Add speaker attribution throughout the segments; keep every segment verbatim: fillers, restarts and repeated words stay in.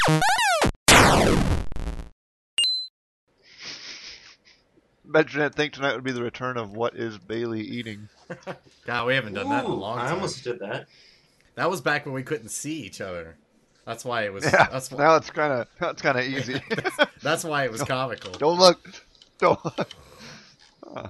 Speaker 1: Bet you didn't think tonight would be the return of What Is Bailey Eating?
Speaker 2: God, we haven't done that in a
Speaker 3: Ooh,
Speaker 2: long
Speaker 3: I
Speaker 2: time.
Speaker 3: almost did that.
Speaker 2: That was back when we couldn't see each other. That's why it was.
Speaker 1: Yeah,
Speaker 2: That's why,
Speaker 1: now it's kind of that's kind of easy.
Speaker 2: that's, that's why it was comical.
Speaker 1: Don't look. Don't look. Uh.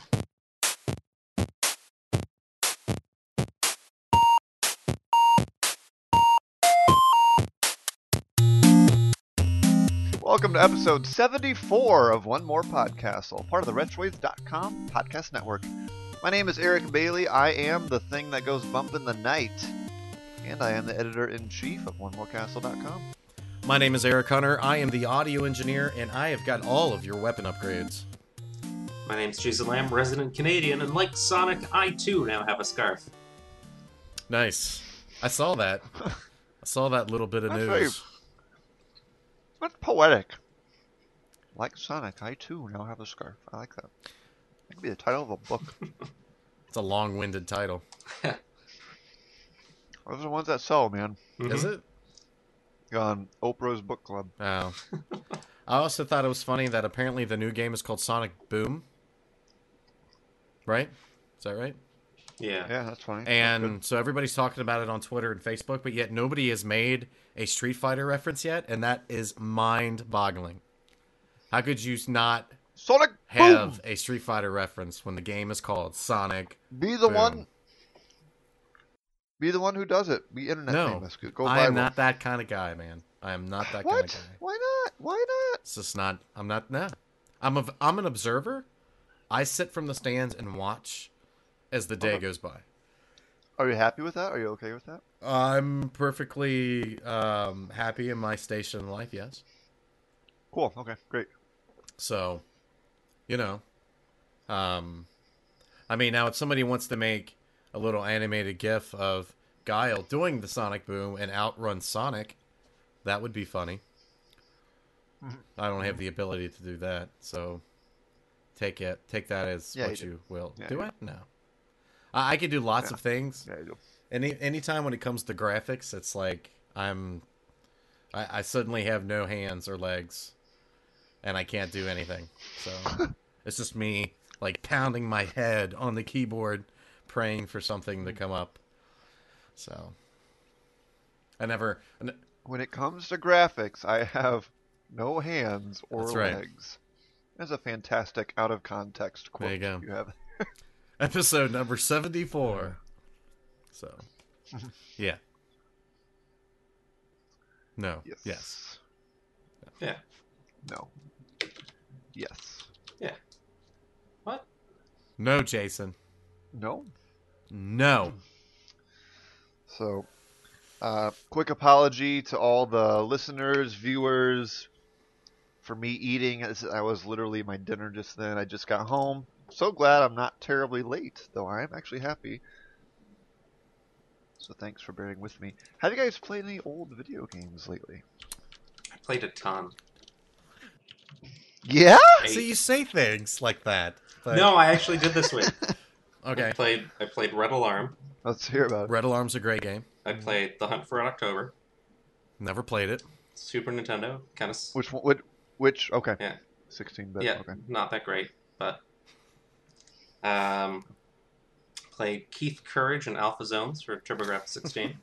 Speaker 1: Welcome to episode seventy-four of One More Podcastle, part of the Retrowaves dot com podcast network. My name is Eric Bailey. I am the thing that goes bump in the night, and I am the editor-in-chief of One More Castle dot com.
Speaker 2: My name is Eric Hunter. I am the audio engineer, and I have got all of your weapon upgrades.
Speaker 3: My name's Jason Lamb, resident Canadian, and like Sonic, I too now have a scarf.
Speaker 2: Nice. I saw that. I saw that little bit of
Speaker 1: That's
Speaker 2: news.
Speaker 1: very- That's poetic. Like Sonic, I too now have a scarf. I like that. That could be the title of a book.
Speaker 2: It's a long-winded title.
Speaker 1: Those are the ones that sell, man.
Speaker 3: Mhm.
Speaker 2: Is it?
Speaker 1: On Oprah's book club.
Speaker 2: Oh. I also thought it was funny that apparently the new game is called Sonic Boom. Right? Is that right?
Speaker 3: Yeah.
Speaker 1: Yeah, that's funny. That's
Speaker 2: And so everybody's talking about it on Twitter and Facebook, but yet nobody has made a Street Fighter reference yet, and that is mind-boggling. How could you not
Speaker 1: good. Sonic
Speaker 2: have
Speaker 1: Boom!
Speaker 2: a Street Fighter reference when the game is called Sonic?
Speaker 1: Be the
Speaker 2: Boom.
Speaker 1: one. Be the one who does it. Be internet
Speaker 2: No,
Speaker 1: famous. Go
Speaker 2: I am
Speaker 1: viral.
Speaker 2: not that kind of guy, man. I am not that kind
Speaker 1: What?
Speaker 2: of guy.
Speaker 1: Why not? Why not?
Speaker 2: It's just not. I'm not. Nah. I'm a. I'm an observer. I sit from the stands and watch as the day
Speaker 1: Okay.
Speaker 2: goes by.
Speaker 1: Are you happy with that? Are you okay with that?
Speaker 2: I'm perfectly um, happy in my station in life. Yes.
Speaker 1: Cool. Okay. Great.
Speaker 2: So, you know, um, I mean, now if somebody wants to make a little animated GIF of Guile doing the Sonic Boom and outrun Sonic, that would be funny. I don't have the ability to do that, so take it, take that as
Speaker 1: Yeah,
Speaker 2: what
Speaker 1: you
Speaker 2: you,
Speaker 1: do.
Speaker 2: will.
Speaker 1: Yeah,
Speaker 2: do
Speaker 1: you
Speaker 2: I? No. I, I can do lots
Speaker 1: Yeah.
Speaker 2: of things.
Speaker 1: Yeah, you do.
Speaker 2: Any anytime when it comes to graphics, it's like I'm, I, I suddenly have no hands or legs, and I can't do anything. So it's just me like pounding my head on the keyboard, praying for something to come up. So I never. n-
Speaker 1: When it comes to graphics, I have no hands or
Speaker 2: That's right.
Speaker 1: legs. That's a fantastic out of context quote.
Speaker 2: There you go.
Speaker 1: You have.
Speaker 2: Episode number seventy-four. So yeah. No.
Speaker 1: Yes.
Speaker 2: Yes.
Speaker 3: Yeah.
Speaker 1: No. Yes.
Speaker 3: What?
Speaker 2: No, Jason.
Speaker 1: No.
Speaker 2: No.
Speaker 1: So, uh, quick apology to all the listeners, viewers, for me eating. As I was literally my dinner just then. I just got home. So glad I'm not terribly late, though I am actually happy. So thanks for bearing with me. Have you guys played any old video games lately?
Speaker 3: I played a ton.
Speaker 1: Yeah?
Speaker 3: Eight.
Speaker 2: So you say things like that. But...
Speaker 3: No, I actually did this week.
Speaker 2: Okay.
Speaker 3: I played. I played Red Alarm.
Speaker 1: Let's hear about it.
Speaker 2: Red Alarm's a great game.
Speaker 3: I played The Hunt for Red October.
Speaker 2: Never played it.
Speaker 3: Super Nintendo. Kind of.
Speaker 1: Which one? Which? which okay.
Speaker 3: Yeah.
Speaker 1: sixteen bit.
Speaker 3: Yeah.
Speaker 1: Okay.
Speaker 3: Not that great, but. Um. Played Keith Courage and Alpha Zones for TurboGrafx sixteen.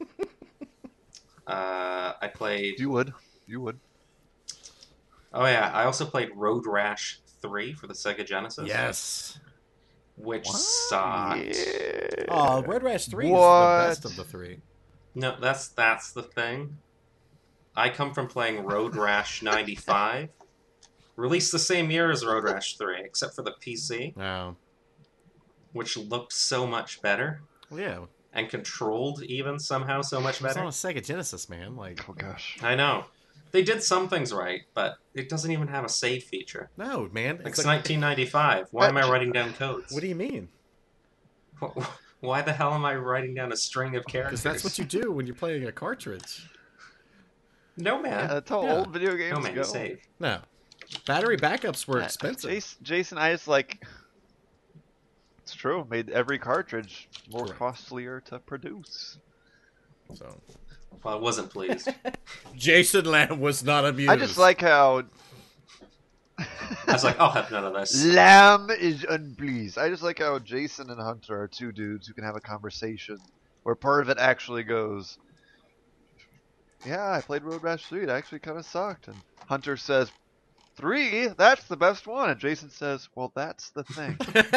Speaker 3: uh, I played.
Speaker 1: You would. You would.
Speaker 3: Oh yeah, I also played Road Rash three for the Sega Genesis.
Speaker 2: Yes.
Speaker 3: Which
Speaker 1: What?
Speaker 3: sucked.
Speaker 1: Yeah.
Speaker 2: Oh, Red Rash three is
Speaker 1: What?
Speaker 2: the best of the three.
Speaker 3: No, that's that's the thing. I come from playing Road Rash ninety-five, released the same year as Road Rash three, except for the P C,
Speaker 2: Oh.
Speaker 3: which looked so much better
Speaker 2: Well, yeah.
Speaker 3: and controlled even somehow so much
Speaker 2: It's on
Speaker 3: better.
Speaker 2: a Sega Genesis, man. Like,
Speaker 1: Oh gosh.
Speaker 3: I know. They did some things right, but it doesn't even have a save feature.
Speaker 2: no, man.
Speaker 3: Like,
Speaker 2: It's
Speaker 3: it's
Speaker 2: like,
Speaker 3: nineteen ninety-five. Why am I writing down codes?
Speaker 2: what do you mean?
Speaker 3: Wh- Why the hell am I writing down a string of characters?
Speaker 2: Because that's what you do when you're playing a cartridge.
Speaker 3: No,
Speaker 1: Yeah,
Speaker 3: man.
Speaker 1: that's how
Speaker 2: Yeah.
Speaker 1: old video games
Speaker 3: No, man,
Speaker 1: go.
Speaker 3: you save.
Speaker 2: No. Battery backups were
Speaker 1: Uh,
Speaker 2: expensive.
Speaker 1: Jason, Jason, I just like. It's true. Made every cartridge more
Speaker 2: Correct.
Speaker 1: costlier to produce.
Speaker 2: So,
Speaker 3: Well, I wasn't pleased.
Speaker 2: Jason Lamb was not amused.
Speaker 1: I just like how
Speaker 3: I was like, I'll have none of this.
Speaker 1: Lamb is unpleased. I just like how Jason and Hunter are two dudes who can have a conversation where part of it actually goes, yeah, I played Road Rash three. It actually kind of sucked. And Hunter says, three? That's the best one. And Jason says, well, that's the thing.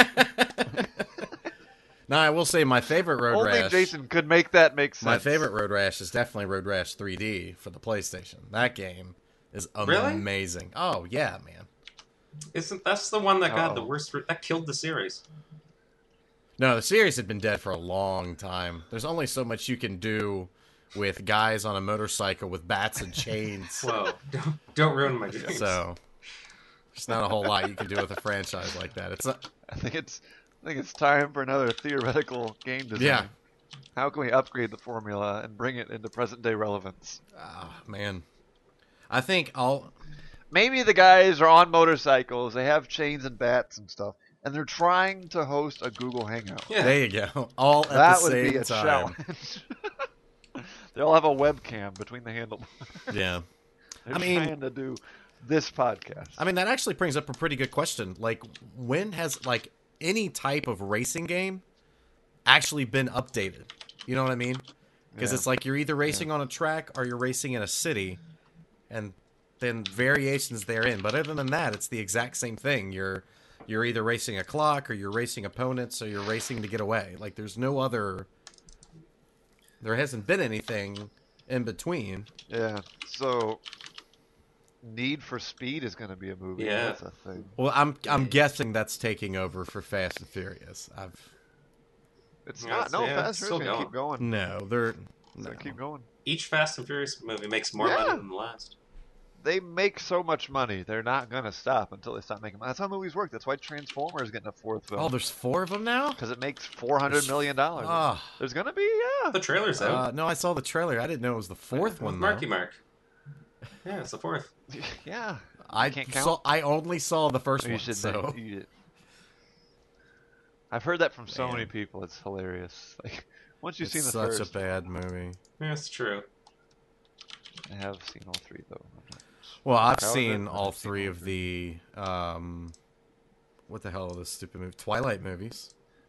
Speaker 2: Now, I will say my favorite Road
Speaker 1: Only
Speaker 2: Rash.
Speaker 1: Jason could make that make sense.
Speaker 2: My favorite Road Rash is definitely Road Rash three D for the PlayStation. That game is
Speaker 3: Really?
Speaker 2: amazing. Oh yeah, man.
Speaker 3: Isn't that's the one that got the
Speaker 1: Uh-oh.
Speaker 3: worst? Re- that killed the series.
Speaker 2: No, the series had been dead for a long time. There's only so much you can do with guys on a motorcycle with bats and chains.
Speaker 3: Whoa! Don't, don't ruin my dreams.
Speaker 2: So there's not a whole lot you can do with a franchise like that. It's not,
Speaker 1: I think it's I think it's time for another theoretical game design.
Speaker 2: Yeah.
Speaker 1: How can we upgrade the formula and bring it into present day relevance?
Speaker 2: oh, man. I think I'll.
Speaker 1: Maybe the guys are on motorcycles, they have chains and bats and stuff, and they're trying to host a Google Hangout.
Speaker 3: Yeah.
Speaker 2: There you go. All at
Speaker 1: that
Speaker 2: the
Speaker 1: would
Speaker 2: same
Speaker 1: be a
Speaker 2: time.
Speaker 1: challenge. They all have a webcam between the handlebars.
Speaker 2: Yeah.
Speaker 1: They're
Speaker 2: I mean-
Speaker 1: trying to do this podcast.
Speaker 2: I mean, that actually brings up a pretty good question. Like, when has like any type of racing game actually been updated? You know what I mean? Because
Speaker 1: Yeah.
Speaker 2: it's like you're either racing on a track or you're racing in a city, and then variations therein. But other than that, it's the exact same thing. You're you're either racing a clock or you're racing opponents or you're racing to get away. Like, there's no other. There hasn't been anything in between.
Speaker 1: Yeah. So, Need for Speed is going to be a movie.
Speaker 3: Yeah.
Speaker 1: That's a thing.
Speaker 2: Well, I'm I'm guessing that's taking over for Fast and Furious. I've
Speaker 1: It's
Speaker 3: Yeah,
Speaker 1: not.
Speaker 3: it's-
Speaker 1: No,
Speaker 3: yeah,
Speaker 1: Fast
Speaker 3: it's
Speaker 1: and
Speaker 3: still
Speaker 1: Furious going to keep going.
Speaker 2: no, they're
Speaker 1: It's
Speaker 2: no.
Speaker 1: going to keep going.
Speaker 3: Each Fast and Furious movie makes more
Speaker 1: Yeah.
Speaker 3: money than the last.
Speaker 1: They make so much money. They're not going to stop until they stop making money. That's how movies work. That's why Transformers is getting a fourth
Speaker 2: Oh,
Speaker 1: film.
Speaker 2: there's four of them now.
Speaker 1: Because it makes four hundred million dollars.
Speaker 2: Ah.
Speaker 1: There's going to be, yeah.
Speaker 3: The trailer's out.
Speaker 2: Uh, no, I saw the trailer. I didn't know it was the fourth one. though.
Speaker 3: Marky Mark. Yeah, it's the fourth.
Speaker 1: Yeah.
Speaker 2: I
Speaker 1: can't count?
Speaker 2: saw. I only saw the first
Speaker 1: You
Speaker 2: one.
Speaker 1: should
Speaker 2: So
Speaker 1: know. You- I've heard that from so
Speaker 2: Man.
Speaker 1: many people. It's hilarious. Like once you've
Speaker 2: it's
Speaker 1: seen the
Speaker 2: such
Speaker 1: first,
Speaker 2: a bad movie.
Speaker 3: Yeah, it's true.
Speaker 1: I have seen all three though.
Speaker 2: Well, I've
Speaker 1: Proud of
Speaker 2: seen
Speaker 1: it,
Speaker 2: all
Speaker 1: I've seen
Speaker 2: three
Speaker 1: all
Speaker 2: of the um, what the hell are those stupid movies? Twilight movies.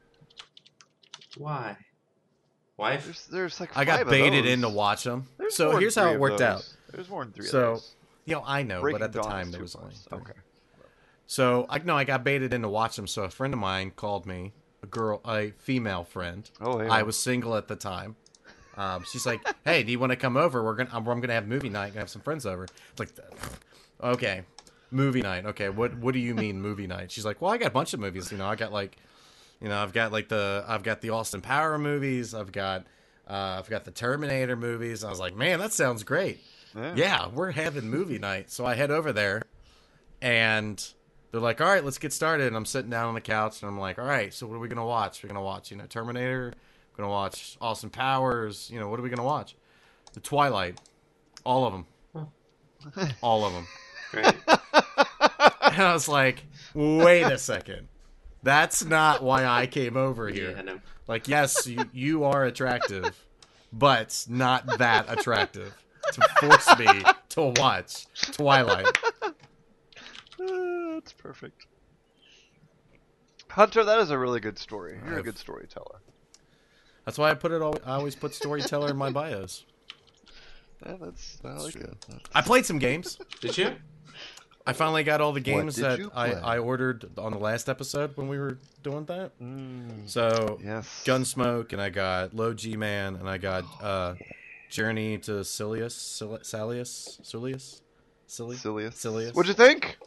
Speaker 3: Why? Why? If,
Speaker 1: There's, there's like
Speaker 2: I got
Speaker 1: five of
Speaker 2: baited
Speaker 1: those.
Speaker 2: in to watch them.
Speaker 1: There's
Speaker 2: So
Speaker 1: more than
Speaker 2: here's how
Speaker 1: three
Speaker 2: it
Speaker 1: of
Speaker 2: worked
Speaker 1: those.
Speaker 2: out.
Speaker 1: There's more than three
Speaker 2: So,
Speaker 1: of those.
Speaker 2: You know, I know,
Speaker 1: Breaking
Speaker 2: but at the
Speaker 1: Dawn
Speaker 2: time
Speaker 1: is
Speaker 2: there
Speaker 1: two
Speaker 2: was only
Speaker 1: plus.
Speaker 2: three.
Speaker 1: Okay.
Speaker 2: So I no, I got baited in to watch them. So a friend of mine called me, a girl, a female friend.
Speaker 1: Oh yeah.
Speaker 2: I was single at the time. Um, she's like, "Hey, do you want to come over? We're gonna, I'm, I'm gonna have movie night. Gonna have some friends over." It's like, okay, movie night. Okay, what, what do you mean movie night? She's like, "Well, I got a bunch of movies. You know, I got like, you know, I've got like the, I've got the Austin Power movies. I've got, uh, I've got the Terminator movies." I was like, "Man, that sounds great.
Speaker 1: Yeah.
Speaker 2: Yeah, we're having movie night." So I head over there, and they're like, "All right, let's get started." And I'm sitting down on the couch, and I'm like, "All right, so what are we gonna watch? We're gonna watch, you know, Terminator. We're gonna watch Austin Powers. You know, what are we gonna watch? The Twilight, all of them, all of them."
Speaker 3: Great.
Speaker 2: And I was like, "Wait a second, that's not why I came over here.
Speaker 3: Yeah, no.
Speaker 2: Like, yes, you you are attractive, but not that attractive to force me to watch Twilight."
Speaker 1: Ah, that's perfect. Hunter, that is a really good story. You're a
Speaker 2: I've-
Speaker 1: good storyteller.
Speaker 2: That's why I put it. All, I always put storyteller in my bios.
Speaker 1: Yeah, that's I like
Speaker 2: true.
Speaker 1: it. That's-
Speaker 2: I played some games.
Speaker 3: Did you?
Speaker 2: I finally got all the games
Speaker 1: did
Speaker 2: that
Speaker 1: you
Speaker 2: I,
Speaker 1: play?
Speaker 2: I ordered on the last episode when we were doing that.
Speaker 1: Mm,
Speaker 2: So
Speaker 1: yes.
Speaker 2: Gunsmoke, and I got Low G Man, and I got uh, Journey to Silius, Sil- Salius, Silius, Silly.
Speaker 1: Silius.
Speaker 2: Silius.
Speaker 1: What'd you think?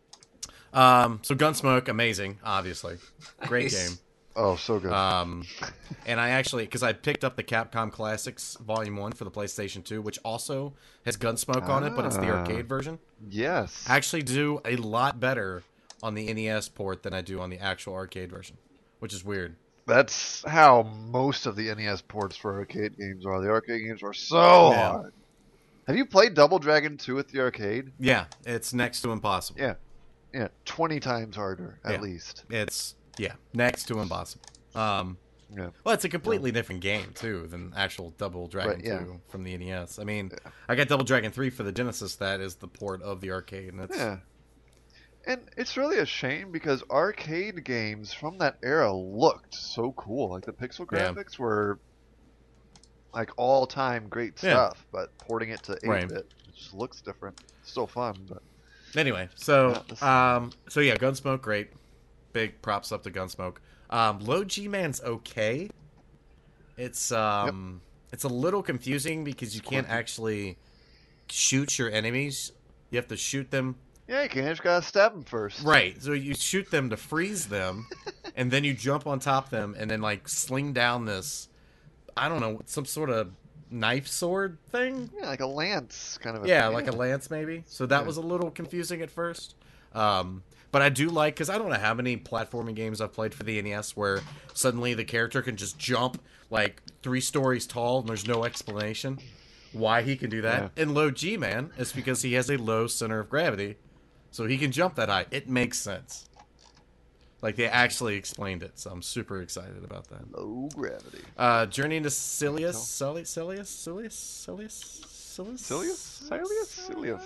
Speaker 2: Um, so Gunsmoke, amazing, obviously, great
Speaker 3: Nice.
Speaker 2: game.
Speaker 1: Oh, so good.
Speaker 2: Um, and I actually, because I picked up the Capcom Classics Volume One for the PlayStation Two, which also has Gunsmoke on it, but it's the
Speaker 1: Ah.
Speaker 2: arcade version.
Speaker 1: yes.
Speaker 2: I actually do a lot better on the N E S port than I do on the actual arcade version, which is weird.
Speaker 1: That's how most of the N E S ports for arcade games are. The arcade games are so
Speaker 2: Yeah.
Speaker 1: hard. Have you played Double Dragon two at the arcade?
Speaker 2: Yeah, it's next to impossible.
Speaker 1: Yeah. Yeah, twenty times harder at
Speaker 2: Yeah.
Speaker 1: least.
Speaker 2: It's yeah, next to impossible. Um,
Speaker 1: Yeah.
Speaker 2: Well, it's a completely different game too than actual Double Dragon
Speaker 1: Right, yeah.
Speaker 2: two from the N E S. I mean,
Speaker 1: Yeah.
Speaker 2: I got Double Dragon three for the Genesis. That is the port of the arcade, and it's
Speaker 1: Yeah. And it's really a shame because arcade games from that era looked so cool. Like the pixel
Speaker 2: Yeah.
Speaker 1: graphics were like all-time great
Speaker 2: Yeah.
Speaker 1: stuff, but porting it to
Speaker 2: Right.
Speaker 1: eight bit it just looks different. Still fun, but
Speaker 2: Anyway, so
Speaker 1: Yeah, this-
Speaker 2: um, so yeah, Gunsmoke, great, big props up to Gunsmoke. Um, Low G Man's okay. It's um, it's a little confusing because you can't
Speaker 1: Quirky.
Speaker 2: actually shoot your enemies. You have to shoot them.
Speaker 1: yeah, you can. You just gotta stab them first.
Speaker 2: Right, so you shoot them to freeze them, and then you jump on top of them, and then like sling down this, I don't know, some sort of knife sword thing.
Speaker 1: Yeah, like a lance kind of. A
Speaker 2: Yeah,
Speaker 1: thing.
Speaker 2: like a lance maybe. So that
Speaker 1: Yeah.
Speaker 2: was a little confusing at first. Um, but I do like, because I don't know how many platforming games I've played for the N E S where suddenly the character can just jump like three stories tall and there's no explanation why he can do that.
Speaker 1: Yeah.
Speaker 2: And Low G Man is because he has a low center of gravity, so he can jump that high. It makes sense. Like they actually explained it, so I'm super excited about that.
Speaker 1: Low gravity.
Speaker 2: Uh, Journey into Silius, Silius, Silius, Silius, Silius, Silius,
Speaker 1: Silius? Silius? Silius?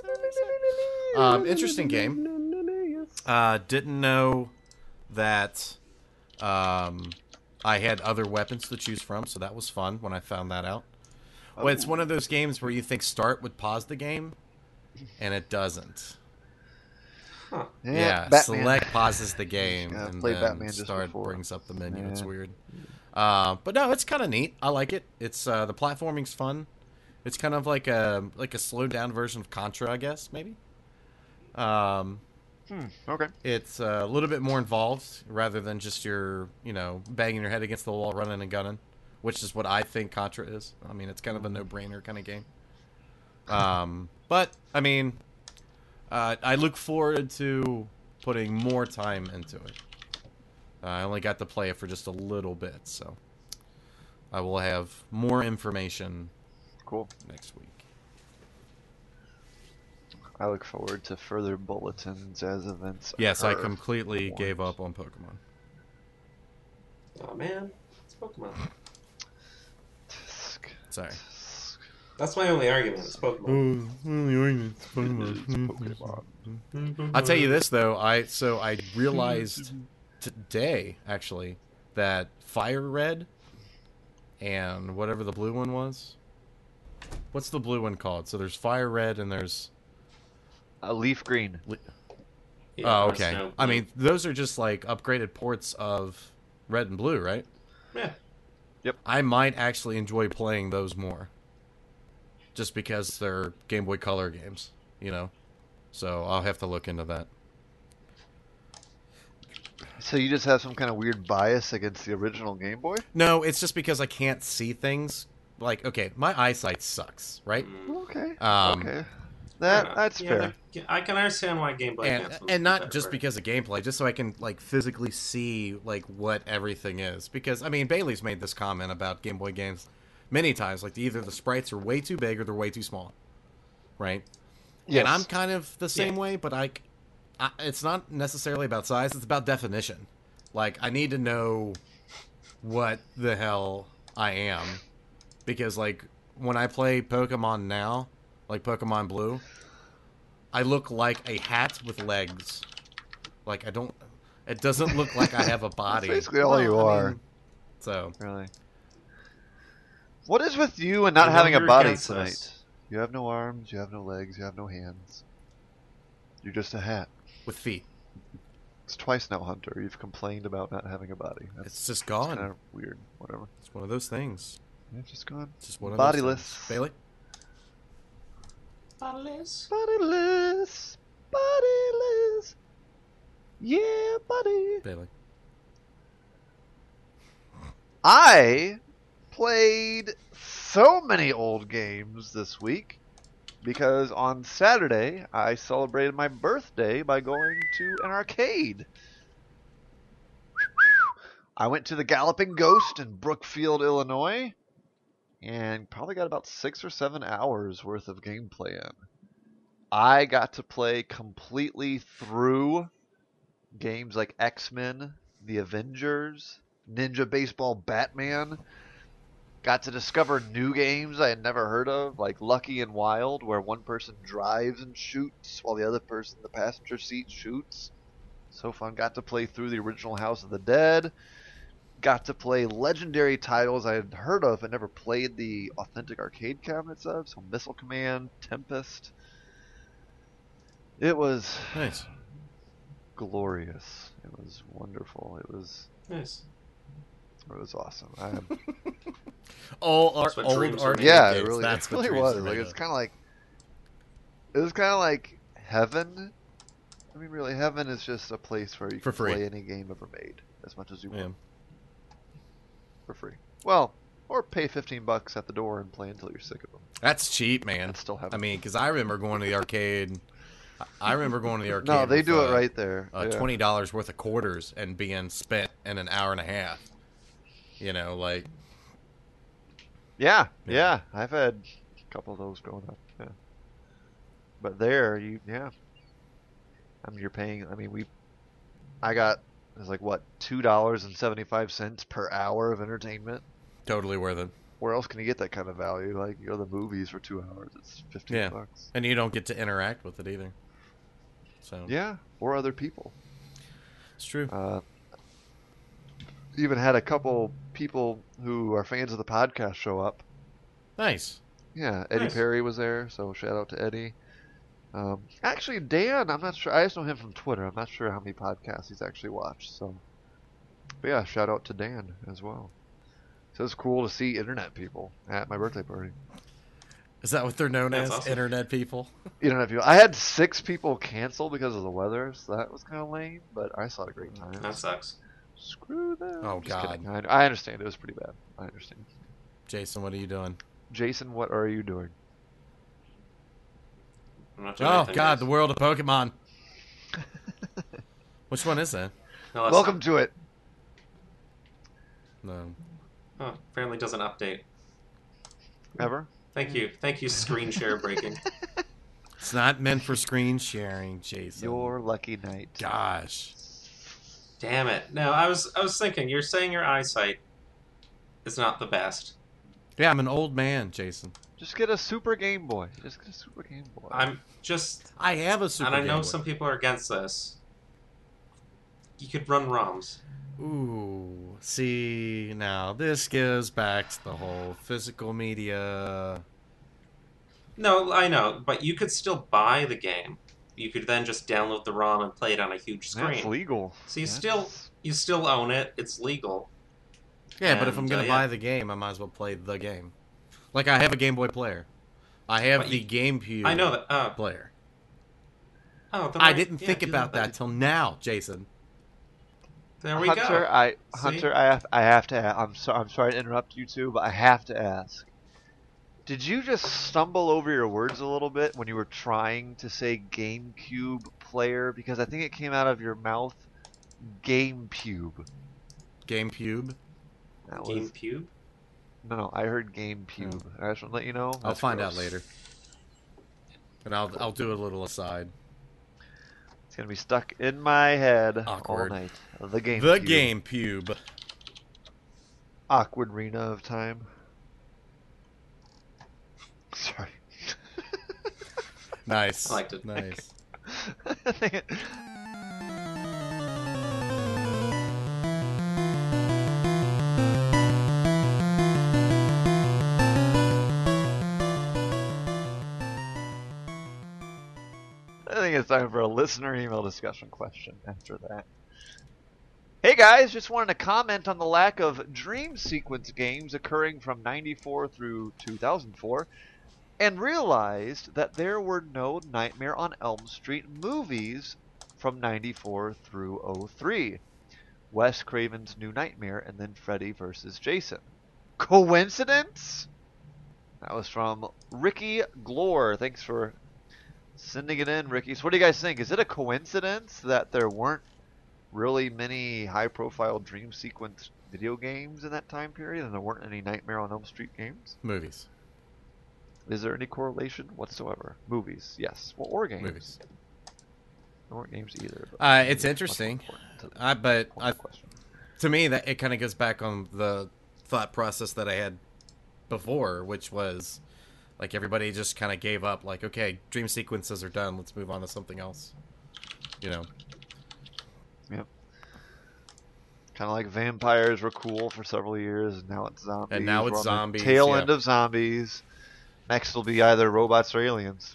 Speaker 2: Um, interesting game. Uh, didn't know that um, I had other weapons to choose from, so that was fun when I found that out. Well, it's one of those games where you think start would pause the game, and it doesn't.
Speaker 3: Huh.
Speaker 2: Yeah,
Speaker 1: Batman.
Speaker 2: select pauses the game,
Speaker 1: Yeah,
Speaker 2: and
Speaker 1: played
Speaker 2: then
Speaker 1: Batman just
Speaker 2: start
Speaker 1: before.
Speaker 2: brings up the menu. It's
Speaker 1: Yeah.
Speaker 2: weird. Uh, but no, it's kind of neat. I like it. It's uh, the platforming's fun. It's kind of like a like a slowed down version of Contra, I guess maybe. Um,
Speaker 1: Hmm. Okay.
Speaker 2: it's uh, a little bit more involved rather than just your you know banging your head against the wall, running and gunning, which is what I think Contra is. I mean, it's kind of a no brainer kind of game. Um, but I mean, uh, I look forward to putting more time into it. Uh, I only got to play it for just a little bit, so I will have more information
Speaker 1: Cool.
Speaker 2: next week.
Speaker 1: I look forward to further bulletins as events.
Speaker 2: Yes, I
Speaker 1: occur.
Speaker 2: completely
Speaker 1: Warned.
Speaker 2: gave up on Pokemon.
Speaker 3: Oh man, it's Pokemon.
Speaker 1: Tisk,
Speaker 2: Sorry.
Speaker 1: tisk.
Speaker 3: That's my only argument. It's Pokemon.
Speaker 1: It's Pokemon.
Speaker 2: I'll tell you this though, I so I realized today actually that Fire Red and whatever the blue one was. What's the blue one called? So there's Fire Red and there's
Speaker 1: A leaf green.
Speaker 3: Yeah,
Speaker 2: oh
Speaker 3: there's
Speaker 2: okay.
Speaker 3: no
Speaker 2: I
Speaker 3: blue.
Speaker 2: mean those are just like upgraded ports of Red and Blue, right?
Speaker 3: yeah.
Speaker 2: I might actually enjoy playing those more. Just because they're Game Boy Color games, you know. So I'll have to look into that.
Speaker 1: So you just have some kind of weird bias against the original Game Boy?
Speaker 2: No, it's just because I can't see things. Like, okay, my eyesight sucks, right?
Speaker 3: Mm.
Speaker 1: Okay.
Speaker 2: Um,
Speaker 1: okay.
Speaker 3: Fair
Speaker 1: That
Speaker 3: enough.
Speaker 1: that's
Speaker 3: Yeah,
Speaker 1: fair.
Speaker 3: that- I can understand why Game Boy
Speaker 2: And,
Speaker 3: Advance was
Speaker 2: and not
Speaker 3: better
Speaker 2: just
Speaker 3: for it.
Speaker 2: because of gameplay, just so I can like physically see like what everything is. Because I mean, Bailey's made this comment about Game Boy games many times. Like either the sprites are way too big or they're way too small, right?
Speaker 1: Yes.
Speaker 2: And I'm kind of the same
Speaker 3: Yeah.
Speaker 2: way, but I, I, it's not necessarily about size. It's about definition. Like I need to know what the hell I am, because like when I play Pokemon now, like Pokemon Blue, I look like a hat with legs. Like I don't. It doesn't look like I have a body.
Speaker 1: basically all
Speaker 2: Well,
Speaker 1: you
Speaker 2: I
Speaker 1: are.
Speaker 2: mean, so
Speaker 1: Really. What is with you and not
Speaker 3: You
Speaker 1: having a
Speaker 3: wonder
Speaker 1: body
Speaker 3: against
Speaker 1: tonight?
Speaker 3: us.
Speaker 1: You have no arms, you have no legs, you have no hands. You're just a hat.
Speaker 2: with feet,
Speaker 1: It's twice now, Hunter. You've complained about not having a body. That's
Speaker 2: it's just gone.
Speaker 1: kind of weird. Whatever.
Speaker 2: It's one of those things.
Speaker 1: Yeah, it's just gone.
Speaker 2: It's just one of
Speaker 1: Bodiless.
Speaker 2: those things. Bailey.
Speaker 3: Bodiless.
Speaker 1: Bodiless. Bodiless. Yeah, buddy.
Speaker 2: Bailey.
Speaker 1: I played so many old games this week because on Saturday I celebrated my birthday by going to an arcade. I went to the Galloping Ghost in Brookfield, Illinois, and probably got about six or seven hours worth of gameplay in. I got to play completely through games like X-Men, The Avengers, Ninja Baseball Batman. Got to discover new games I had never heard of, like Lucky and Wild, where one person drives and shoots while the other person in the passenger seat shoots. So fun. Got to play through the original House of the Dead. Got to play legendary titles I had heard of but never played the authentic arcade cabinets of. So Missile Command, Tempest. It was
Speaker 2: Nice.
Speaker 1: glorious. It was wonderful. It was
Speaker 3: Nice.
Speaker 1: it was awesome. I am,
Speaker 2: All our
Speaker 3: That's what
Speaker 2: old
Speaker 3: dreams are
Speaker 2: arcade
Speaker 3: made
Speaker 1: yeah,
Speaker 2: games.
Speaker 1: it really,
Speaker 2: That's
Speaker 1: it
Speaker 2: what
Speaker 1: really
Speaker 2: dreams
Speaker 1: was.
Speaker 2: are
Speaker 1: Like
Speaker 2: made
Speaker 1: it's
Speaker 2: of.
Speaker 1: kind of like it was kind of like heaven. I mean, really, heaven is just a place where you
Speaker 2: For
Speaker 1: can
Speaker 2: free.
Speaker 1: play any game ever made as much as you
Speaker 2: Yeah.
Speaker 1: want for free. Well, or pay fifteen bucks at the door and play until you're sick of them.
Speaker 2: That's cheap, man.
Speaker 1: That's still heaven.
Speaker 2: I mean, because I remember going to the arcade. I- I remember going to the arcade.
Speaker 1: no, they
Speaker 2: with,
Speaker 1: do
Speaker 2: uh,
Speaker 1: it right there.
Speaker 2: Uh,
Speaker 1: yeah.
Speaker 2: Twenty dollars worth of quarters and being spent in an hour and a half. You know, like
Speaker 1: Yeah,
Speaker 2: Yeah.
Speaker 1: yeah, I've had a couple of those growing up. Yeah, but there, you, yeah. I mean, you're paying. I mean, we, I got it was like what two dollars and seventy five cents per hour of entertainment.
Speaker 2: totally worth it.
Speaker 1: Where else can you get that kind of value? Like you go to the movies for two hours, it's fifteen
Speaker 2: Yeah.
Speaker 1: bucks.
Speaker 2: And you don't get to interact with it either. So
Speaker 1: Yeah, or other people.
Speaker 2: it's true.
Speaker 1: Uh, even had a couple people who are fans of the podcast show up.
Speaker 2: Nice.
Speaker 1: Yeah, Eddie
Speaker 3: Nice.
Speaker 1: Perry was there, so shout out to Eddie. Um, actually, Dan, I'm not sure. I just know him from Twitter. I'm not sure how many podcasts he's actually watched. So, but yeah, shout out to Dan as well. So it's cool to see internet people at my birthday party.
Speaker 2: Is that what they're known
Speaker 3: That's
Speaker 2: as?
Speaker 3: awesome.
Speaker 2: Internet people?
Speaker 1: Internet people. I had six people cancel because of the weather, so that was kind of lame. But I still had a great time.
Speaker 3: That sucks.
Speaker 1: Screw them.
Speaker 2: Oh,
Speaker 1: Just
Speaker 2: God.
Speaker 1: kidding. I, I understand. It was pretty bad. I understand.
Speaker 2: Jason, what are you doing?
Speaker 1: Jason, what are you doing?
Speaker 3: I'm not doing
Speaker 2: Oh,
Speaker 3: anything,
Speaker 2: God,
Speaker 3: guys.
Speaker 2: the world of Pokemon. Which one is that?
Speaker 3: No, that's
Speaker 1: Welcome
Speaker 3: not-
Speaker 1: to it.
Speaker 2: No.
Speaker 3: Oh, apparently doesn't update.
Speaker 1: Ever?
Speaker 3: Thank you. Thank you, screen share breaking.
Speaker 2: It's not meant for screen sharing, Jason.
Speaker 1: Your lucky night.
Speaker 2: Gosh.
Speaker 3: Damn it. No, I was I was thinking, you're saying your eyesight is not the best.
Speaker 2: Yeah, I'm an old man, Jason.
Speaker 1: Just get a Super Game Boy. Just get a Super Game Boy.
Speaker 3: I'm just
Speaker 2: I have a Super
Speaker 3: and I
Speaker 2: Game
Speaker 3: know
Speaker 2: Boy.
Speaker 3: some people are against this. You could run ROMs.
Speaker 2: Ooh, see, now this goes back to the whole physical media.
Speaker 3: No, I know, but you could still buy the game. You could then just download the ROM and play it on a huge
Speaker 1: That's
Speaker 3: screen.
Speaker 1: legal.
Speaker 3: So you
Speaker 1: That's-
Speaker 3: still you still own it. It's legal.
Speaker 2: Yeah, but if I'm
Speaker 3: And,
Speaker 2: gonna
Speaker 3: uh,
Speaker 2: buy
Speaker 3: yeah.
Speaker 2: the game, I might as well play the game. Like I have a Game Boy player. I have
Speaker 3: But
Speaker 2: the
Speaker 3: you-
Speaker 2: GameCube
Speaker 3: I know that. Oh,
Speaker 2: player.
Speaker 3: oh then
Speaker 2: I
Speaker 3: why-
Speaker 2: didn't
Speaker 3: yeah,
Speaker 2: think
Speaker 3: do
Speaker 2: about that
Speaker 3: then.
Speaker 2: till now, Jason.
Speaker 3: There we
Speaker 1: Hunter,
Speaker 3: go.
Speaker 1: I
Speaker 3: See?
Speaker 1: Hunter, I have, I have to. a- I'm so, I'm sorry to interrupt you two, but I have to ask. Did you just stumble over your words a little bit when you were trying to say GameCube player? Because I think it came out of your mouth, GameCube.
Speaker 2: GameCube.
Speaker 1: That was
Speaker 3: GameCube.
Speaker 1: no, no. I heard GameCube. I just want to let you know.
Speaker 2: I'll
Speaker 1: That's
Speaker 2: find
Speaker 1: gross.
Speaker 2: out later. And I'll I'll do a little aside.
Speaker 1: It's gonna be stuck in my head
Speaker 2: Awkward.
Speaker 1: all night. The GameCube.
Speaker 2: The GameCube.
Speaker 1: Awkward arena of time. Sorry.
Speaker 2: Nice.
Speaker 3: I liked it.
Speaker 2: Nice.
Speaker 1: I think it- I think it's time for a listener email discussion question after that. Hey guys, just wanted to comment on the lack of dream sequence games occurring from ninety-four through two thousand four and realized that there were no Nightmare on Elm Street movies from ninety-four through oh three. Wes Craven's New Nightmare and then Freddy versus Jason. Coincidence? That was from Ricky Glore. Thanks for sending it in, Ricky. So what do you guys think? Is it a coincidence that there weren't really many high-profile dream sequence video games in that time period and there weren't any Nightmare on Elm Street games?
Speaker 2: Movies.
Speaker 1: Is there any correlation whatsoever? Movies, yes. Well, or games.
Speaker 2: Movies.
Speaker 1: There weren't games either. but
Speaker 2: Uh, it's
Speaker 1: much more
Speaker 2: interesting.
Speaker 1: important to the
Speaker 2: I but
Speaker 1: point
Speaker 2: I
Speaker 1: of the question.
Speaker 2: to me, that it kind of goes back on the thought process that I had before, which was like everybody just kind of gave up. Like, okay, dream sequences are done. Let's move on to something else. You know.
Speaker 1: Yep. Kind of like vampires were cool for several years, and now it's zombies.
Speaker 2: And now it's
Speaker 1: We're on the
Speaker 2: zombies,
Speaker 1: Tail
Speaker 2: yeah.
Speaker 1: end of zombies. Next will be either robots or aliens.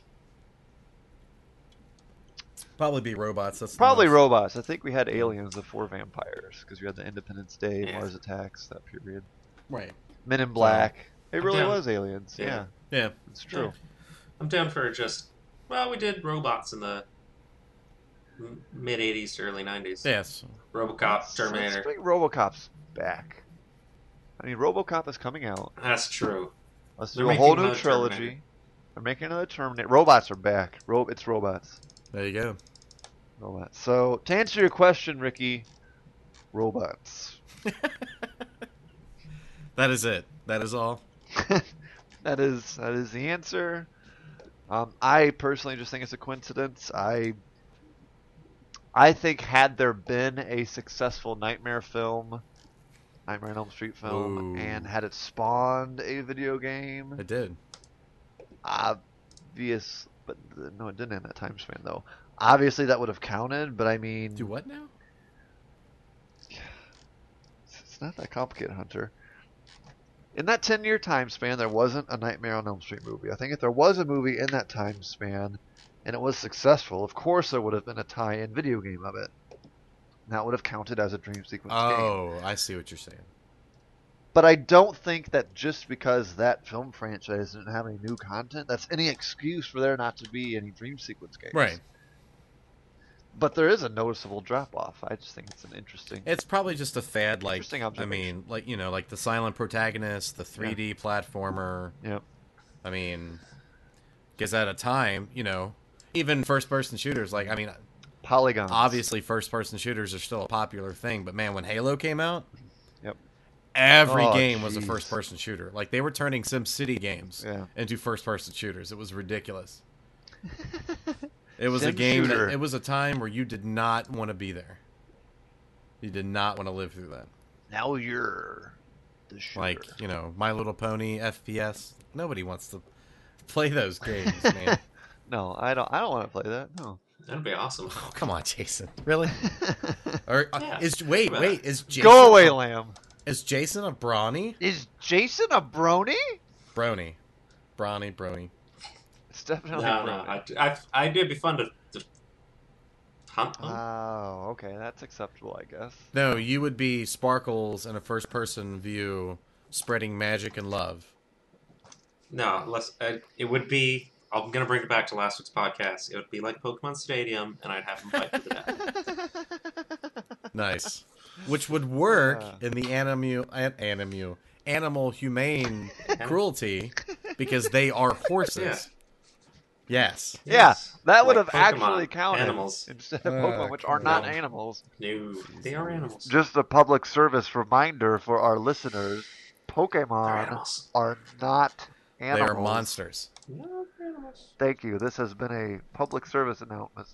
Speaker 2: Probably be robots. That's the
Speaker 1: Probably
Speaker 2: most-
Speaker 1: robots. I think we had aliens before vampires because we had the Independence Day,
Speaker 3: Yeah.
Speaker 1: Mars Attacks, that period.
Speaker 2: Right.
Speaker 1: Men in Black. It
Speaker 3: I'm
Speaker 1: really
Speaker 3: down.
Speaker 1: was aliens. Yeah,
Speaker 3: Yeah.
Speaker 2: Yeah.
Speaker 1: it's true.
Speaker 3: I'm down for just. Well, we did robots in the mid eighties to early nineties.
Speaker 2: Yes.
Speaker 3: RoboCop,
Speaker 1: Let's-
Speaker 3: Terminator.
Speaker 1: Let's bring RoboCop's back. I mean, RoboCop is coming out.
Speaker 3: That's true.
Speaker 1: Let's
Speaker 3: They're
Speaker 1: do a whole
Speaker 3: making
Speaker 1: new
Speaker 3: another
Speaker 1: trilogy.
Speaker 3: Terminator.
Speaker 1: They're making another Terminator. Robots are back. Ro- it's robots.
Speaker 2: There you go.
Speaker 1: Robots. So to answer your question, Ricky, robots.
Speaker 2: That is it. That is all.
Speaker 1: that is that is the answer. Um, I personally just think it's a coincidence. I I think had there been a successful Nightmare film, Nightmare on Elm Street film,
Speaker 2: Ooh.
Speaker 1: and had it spawned a video game,
Speaker 2: It did.
Speaker 1: obvious, but uh, no, it didn't in that time span though. Obviously, that would have counted, but I mean,
Speaker 2: Do what now?
Speaker 1: it's not that complicated, Hunter. In that ten-year time span, there wasn't a Nightmare on Elm Street movie. I think if there was a movie in that time span, and it was successful, of course there would have been a tie-in video game of it. And that would have counted as a dream sequence game.
Speaker 2: Oh, I see what you're saying.
Speaker 1: But I don't think that just because that film franchise didn't have any new content, that's any excuse for there not to be any dream sequence games.
Speaker 2: Right.
Speaker 1: But there is a noticeable drop-off. I just think it's an interesting...
Speaker 2: It's probably just a fad, like
Speaker 1: Interesting
Speaker 2: I
Speaker 1: observation.
Speaker 2: mean, like you know, like the silent protagonist, the three D platformer.
Speaker 1: Yep.
Speaker 2: I mean, because at a time, you know, even first-person shooters, like I mean,
Speaker 1: Polygons.
Speaker 2: obviously first-person shooters are still a popular thing, but man, when Halo came out,
Speaker 1: Yep.
Speaker 2: every
Speaker 1: Oh,
Speaker 2: game was a
Speaker 1: jeez.
Speaker 2: first-person shooter. Like they were turning SimCity games
Speaker 1: Yeah.
Speaker 2: into first-person shooters. It was ridiculous. It was a
Speaker 1: Sim
Speaker 2: game
Speaker 1: shooter.
Speaker 2: that, it was a time where you did not want to be there. You did not want to live through that.
Speaker 1: Now you're the shooter.
Speaker 2: Like, you know, My Little Pony F P S. Nobody wants to play those games, man.
Speaker 1: No, I don't. I don't want to play that. No.
Speaker 3: That'd be awesome.
Speaker 2: Oh, come on, Jason. Really? Or uh,
Speaker 3: Yeah.
Speaker 2: is wait,
Speaker 3: Come on.
Speaker 2: wait, is Jason
Speaker 1: Go away, Lamb.
Speaker 2: Is Jason a brawny?
Speaker 1: Is Jason a brony?
Speaker 2: Brony. Brawny, brony.
Speaker 1: It's definitely
Speaker 3: No,
Speaker 1: a
Speaker 3: no.
Speaker 1: brony.
Speaker 3: I, I, I, it'd be fun to, to hunt them.
Speaker 1: Oh, okay, that's acceptable, I guess.
Speaker 2: No, you would be Sparkles in a first person view spreading magic and love.
Speaker 3: No, let's. Uh, it would be. I'm gonna bring it back to last week's podcast. It would be like Pokemon Stadium, and I'd have them fight to the death.
Speaker 2: Nice. Which would work
Speaker 1: Uh.
Speaker 2: in the animal, an, animal, animal humane cruelty because they are horses.
Speaker 3: Yeah.
Speaker 2: Yes.
Speaker 1: Yeah,
Speaker 3: Yes.
Speaker 1: that would
Speaker 3: Like
Speaker 1: have
Speaker 3: Pokemon,
Speaker 1: actually counted
Speaker 3: animals.
Speaker 1: instead of
Speaker 2: Uh,
Speaker 1: Pokemon, which are not
Speaker 3: no.
Speaker 1: animals.
Speaker 3: No, they are animals.
Speaker 1: Just a public service reminder for our listeners:
Speaker 3: They're
Speaker 1: Pokemon
Speaker 3: animals.
Speaker 1: are not animals.
Speaker 2: They are monsters.
Speaker 3: No, they're animals.
Speaker 1: Thank you. This has been a public service announcement.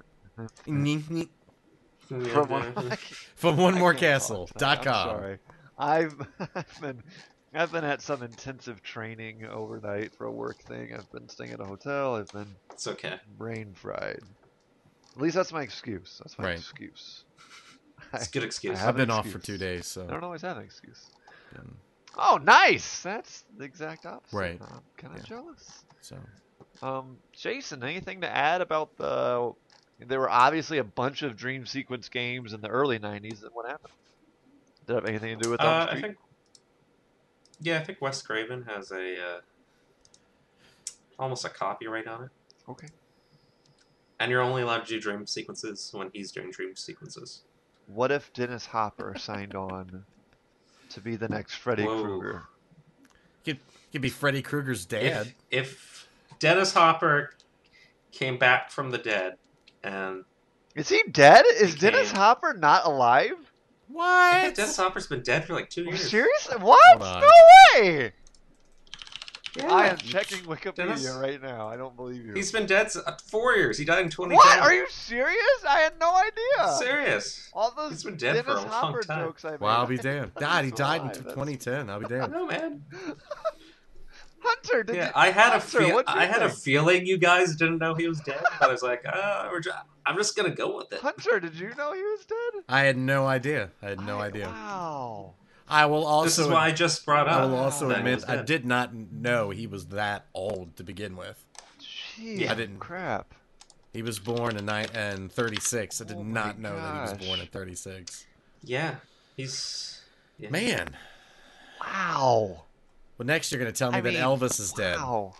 Speaker 1: From one,
Speaker 2: From one
Speaker 1: I
Speaker 2: more
Speaker 1: can't
Speaker 2: castle
Speaker 1: talk
Speaker 2: dot
Speaker 1: tonight. I'm
Speaker 2: com.
Speaker 1: sorry. I've, I've been I've been at some intensive training overnight for a work thing. I've been staying at a hotel. I've been
Speaker 3: It's okay.
Speaker 1: brain fried. At least that's my excuse. That's my
Speaker 2: Right.
Speaker 1: excuse.
Speaker 3: It's a good excuse.
Speaker 1: I have
Speaker 2: I've been
Speaker 1: an
Speaker 2: off for
Speaker 1: excuse.
Speaker 2: two days, so
Speaker 1: I don't always have an excuse.
Speaker 2: um,
Speaker 1: Oh, nice! That's the exact opposite.
Speaker 2: Right.
Speaker 1: I'm kind of
Speaker 2: Yeah.
Speaker 1: jealous.
Speaker 2: so
Speaker 1: Um, Jason, anything to add about the? There were obviously a bunch of dream sequence games in the early nineties. And what happened? Did it have anything to do with Elm
Speaker 3: Uh, I
Speaker 1: Street?
Speaker 3: think. Yeah, I think Wes Craven has a uh, almost a copyright on it,
Speaker 1: Okay.
Speaker 3: and you're only allowed to do dream sequences when he's doing dream sequences.
Speaker 1: What if Dennis Hopper signed on to be the next Freddy
Speaker 3: Whoa.
Speaker 1: Krueger?
Speaker 2: could could be Freddy Krueger's dad.
Speaker 3: If, if Dennis Hopper came back from the dead, and
Speaker 1: Is he dead? Is
Speaker 3: He
Speaker 1: Dennis
Speaker 3: came.
Speaker 1: Hopper not alive?
Speaker 3: yeah,
Speaker 2: What?
Speaker 3: Dennis Hopper's been dead for like two years.
Speaker 1: Seriously? What?
Speaker 2: Hold on.
Speaker 1: No way!
Speaker 3: Yeah.
Speaker 1: I am checking Wikipedia
Speaker 3: Dennis?
Speaker 1: right now. I don't believe you.
Speaker 3: He's been dead s- uh, four years. He died in twenty ten.
Speaker 1: What? Are you serious? I had no idea.
Speaker 3: Serious?
Speaker 1: All those
Speaker 3: He's been dead for
Speaker 1: Dennis
Speaker 3: a long
Speaker 1: Hopper
Speaker 3: time.
Speaker 1: jokes I made.
Speaker 2: Well, I'll
Speaker 1: I
Speaker 2: be
Speaker 1: didn't
Speaker 2: damned.
Speaker 1: know
Speaker 2: God, he
Speaker 1: was
Speaker 2: died in
Speaker 1: alive. That's-
Speaker 2: twenty ten. I'll be damned.
Speaker 3: No, man.
Speaker 1: Hunter, did
Speaker 3: Yeah,
Speaker 1: you?
Speaker 3: I had a
Speaker 1: Hunter,
Speaker 3: fe-
Speaker 1: what'd you
Speaker 3: I had a
Speaker 1: think?
Speaker 3: feeling you guys didn't know he was dead, but I was like, uh, we're ju- I'm just gonna go with it.
Speaker 1: Hunter, did you know he was dead?
Speaker 2: I had no idea. I had no
Speaker 1: I-
Speaker 2: idea.
Speaker 1: Wow.
Speaker 2: I will also.
Speaker 3: This is why I just brought
Speaker 2: I
Speaker 3: up.
Speaker 2: will also
Speaker 3: that he
Speaker 2: admit
Speaker 3: was
Speaker 2: I
Speaker 3: dead.
Speaker 2: did not know he was that old to begin with.
Speaker 1: Jeez,
Speaker 3: Yeah.
Speaker 2: I didn't-
Speaker 1: Crap.
Speaker 2: He was born in ni- in thirty-six. I did
Speaker 1: Oh my
Speaker 2: not know that he was
Speaker 1: gosh.
Speaker 2: born in thirty-six.
Speaker 3: Yeah, he's yeah.
Speaker 2: Man.
Speaker 1: Wow.
Speaker 2: Well, next you're going to tell me
Speaker 1: I
Speaker 2: that
Speaker 1: mean,
Speaker 2: Elvis is dead.
Speaker 1: Wow.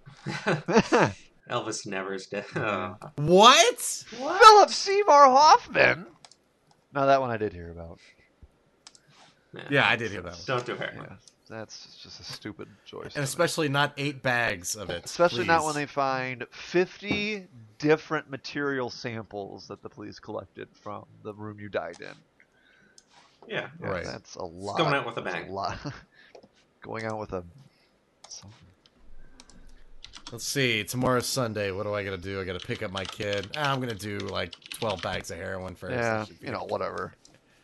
Speaker 3: Elvis never is dead. Oh.
Speaker 2: What?
Speaker 1: Philip Seymour Hoffman. No, that one I did hear about.
Speaker 2: Yeah, I did hear that one.
Speaker 3: Don't do her.
Speaker 1: Yeah, that's just a stupid choice.
Speaker 2: And especially not eight bags of it.
Speaker 1: Especially not
Speaker 2: please.
Speaker 1: when they find fifty different material samples that the police collected from the room you died in.
Speaker 3: Yeah.
Speaker 1: Yeah,
Speaker 2: Right.
Speaker 1: That's a lot.
Speaker 3: going out with a
Speaker 1: That's
Speaker 3: bang.
Speaker 1: lot. Going out with a. Something.
Speaker 2: Let's see. Tomorrow's Sunday. What do I got to do? I got to pick up my kid. Ah, I'm going to do like twelve bags of heroin first.
Speaker 1: Yeah,
Speaker 2: That should be
Speaker 1: you know, whatever.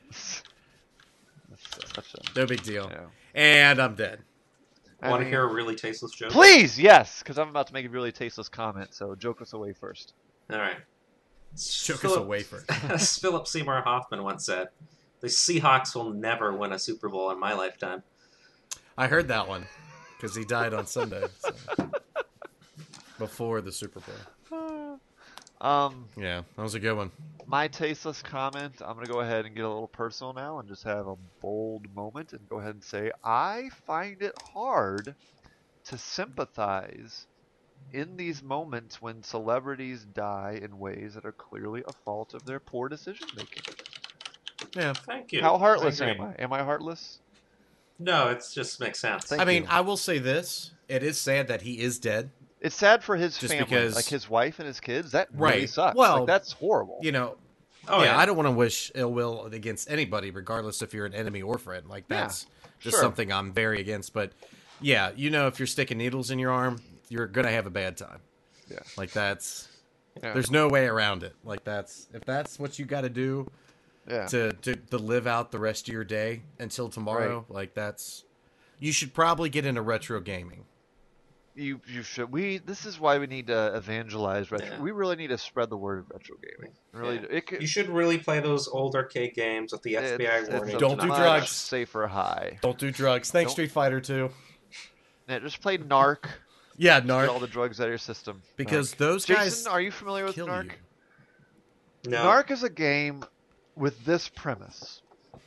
Speaker 1: That's such a,
Speaker 2: no big deal.
Speaker 1: yeah.
Speaker 2: And I'm dead.
Speaker 1: I
Speaker 3: Want to
Speaker 1: mean-
Speaker 3: hear a really tasteless joke?
Speaker 1: Please, yes, because I'm about to make a really tasteless comment. So joke us away first.
Speaker 3: All right.
Speaker 2: Choke us
Speaker 3: Philip-
Speaker 2: away first.
Speaker 3: As Philip Seymour Hoffman once said, "The Seahawks will never win a Super Bowl in my lifetime."
Speaker 2: I heard that one because he died on Sunday. So. Before the Super Bowl.
Speaker 1: Um,
Speaker 2: Yeah, that was a good one.
Speaker 1: my tasteless comment. I'm gonna go ahead and get a little personal now and just have a bold moment and go ahead and say I find it hard to sympathize in these moments when celebrities die in ways that are clearly a fault of their poor decision making.
Speaker 2: Yeah.
Speaker 3: Thank you.
Speaker 1: How heartless
Speaker 3: I
Speaker 1: am
Speaker 3: agree.
Speaker 1: I? Am I heartless?
Speaker 3: No, it just makes sense.
Speaker 1: Thank
Speaker 2: I mean,
Speaker 1: you.
Speaker 2: I will say this. It is sad that he is dead.
Speaker 1: It's sad for his
Speaker 2: Just
Speaker 1: family,
Speaker 2: because-
Speaker 1: like his wife and his kids. That really
Speaker 2: Right.
Speaker 1: sucks.
Speaker 2: Well,
Speaker 1: like, that's horrible.
Speaker 2: You know,
Speaker 3: oh
Speaker 2: yeah,
Speaker 3: yeah,
Speaker 2: I don't want to wish ill will against anybody, regardless if you're an enemy or friend. Like,
Speaker 1: Yeah,
Speaker 2: that's just
Speaker 1: sure.
Speaker 2: something I'm very against. But, yeah, you know, if you're sticking needles in your arm, you're going to have a bad time.
Speaker 1: Yeah.
Speaker 2: Like, that's...
Speaker 1: Yeah.
Speaker 2: There's no way around it. Like, that's... If that's what you got to do
Speaker 1: yeah.
Speaker 2: to, to, to live out the rest of your day until tomorrow, like, that's... You should probably get into retro gaming.
Speaker 1: You you should. We this is why we need to evangelize retro.
Speaker 3: Yeah.
Speaker 1: We really need to spread the word of retro gaming. Really,
Speaker 3: Yeah.
Speaker 1: it could.
Speaker 3: you should really play those old arcade games with the F B I
Speaker 1: it's,
Speaker 3: warning.
Speaker 1: it's a
Speaker 2: Don't do
Speaker 1: much
Speaker 2: drugs.
Speaker 1: Safer high.
Speaker 2: Don't do drugs. Thanks,
Speaker 1: Don't-
Speaker 2: Street Fighter two.
Speaker 1: Yeah, just play Narc.
Speaker 2: Yeah,
Speaker 1: Get all
Speaker 2: Narc.
Speaker 1: the drugs out of your system.
Speaker 2: Because
Speaker 1: Narc.
Speaker 2: those
Speaker 1: Jason,
Speaker 2: guys
Speaker 1: are you familiar with
Speaker 2: kill
Speaker 1: Narc?
Speaker 2: you.
Speaker 3: No.
Speaker 1: Narc is a game with this premise.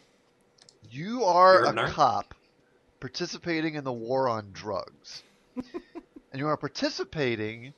Speaker 1: You are
Speaker 3: You're a
Speaker 1: a
Speaker 3: narc?
Speaker 1: cop participating in the war on drugs. And you are participating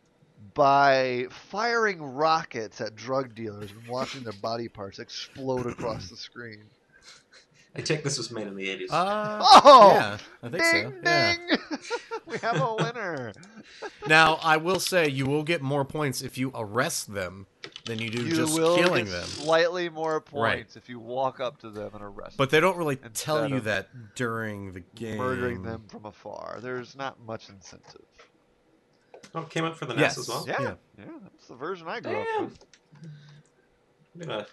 Speaker 1: by firing rockets at drug dealers and watching their body parts explode across the screen.
Speaker 3: I take this was made in the eighties.
Speaker 2: Uh,
Speaker 1: Oh!
Speaker 2: yeah, I think
Speaker 1: Ding,
Speaker 2: so. Yeah.
Speaker 1: ding! We have a winner.
Speaker 2: Now, I will say you will get more points if you arrest them than you do
Speaker 1: You
Speaker 2: just
Speaker 1: will
Speaker 2: killing
Speaker 1: get
Speaker 2: them.
Speaker 1: slightly more points
Speaker 2: Right.
Speaker 1: if you walk up to them and arrest
Speaker 2: But they don't really
Speaker 1: Instead
Speaker 2: tell you
Speaker 1: of
Speaker 2: that during the
Speaker 1: them,
Speaker 2: game.
Speaker 1: murdering them from afar. There's not much incentive.
Speaker 3: Oh, it came out for the N E
Speaker 2: Yes.
Speaker 3: S as well.
Speaker 1: Yeah,
Speaker 2: Yeah.
Speaker 1: yeah, that's the version I grew up
Speaker 3: Damn.
Speaker 1: with.
Speaker 3: I'm gonna,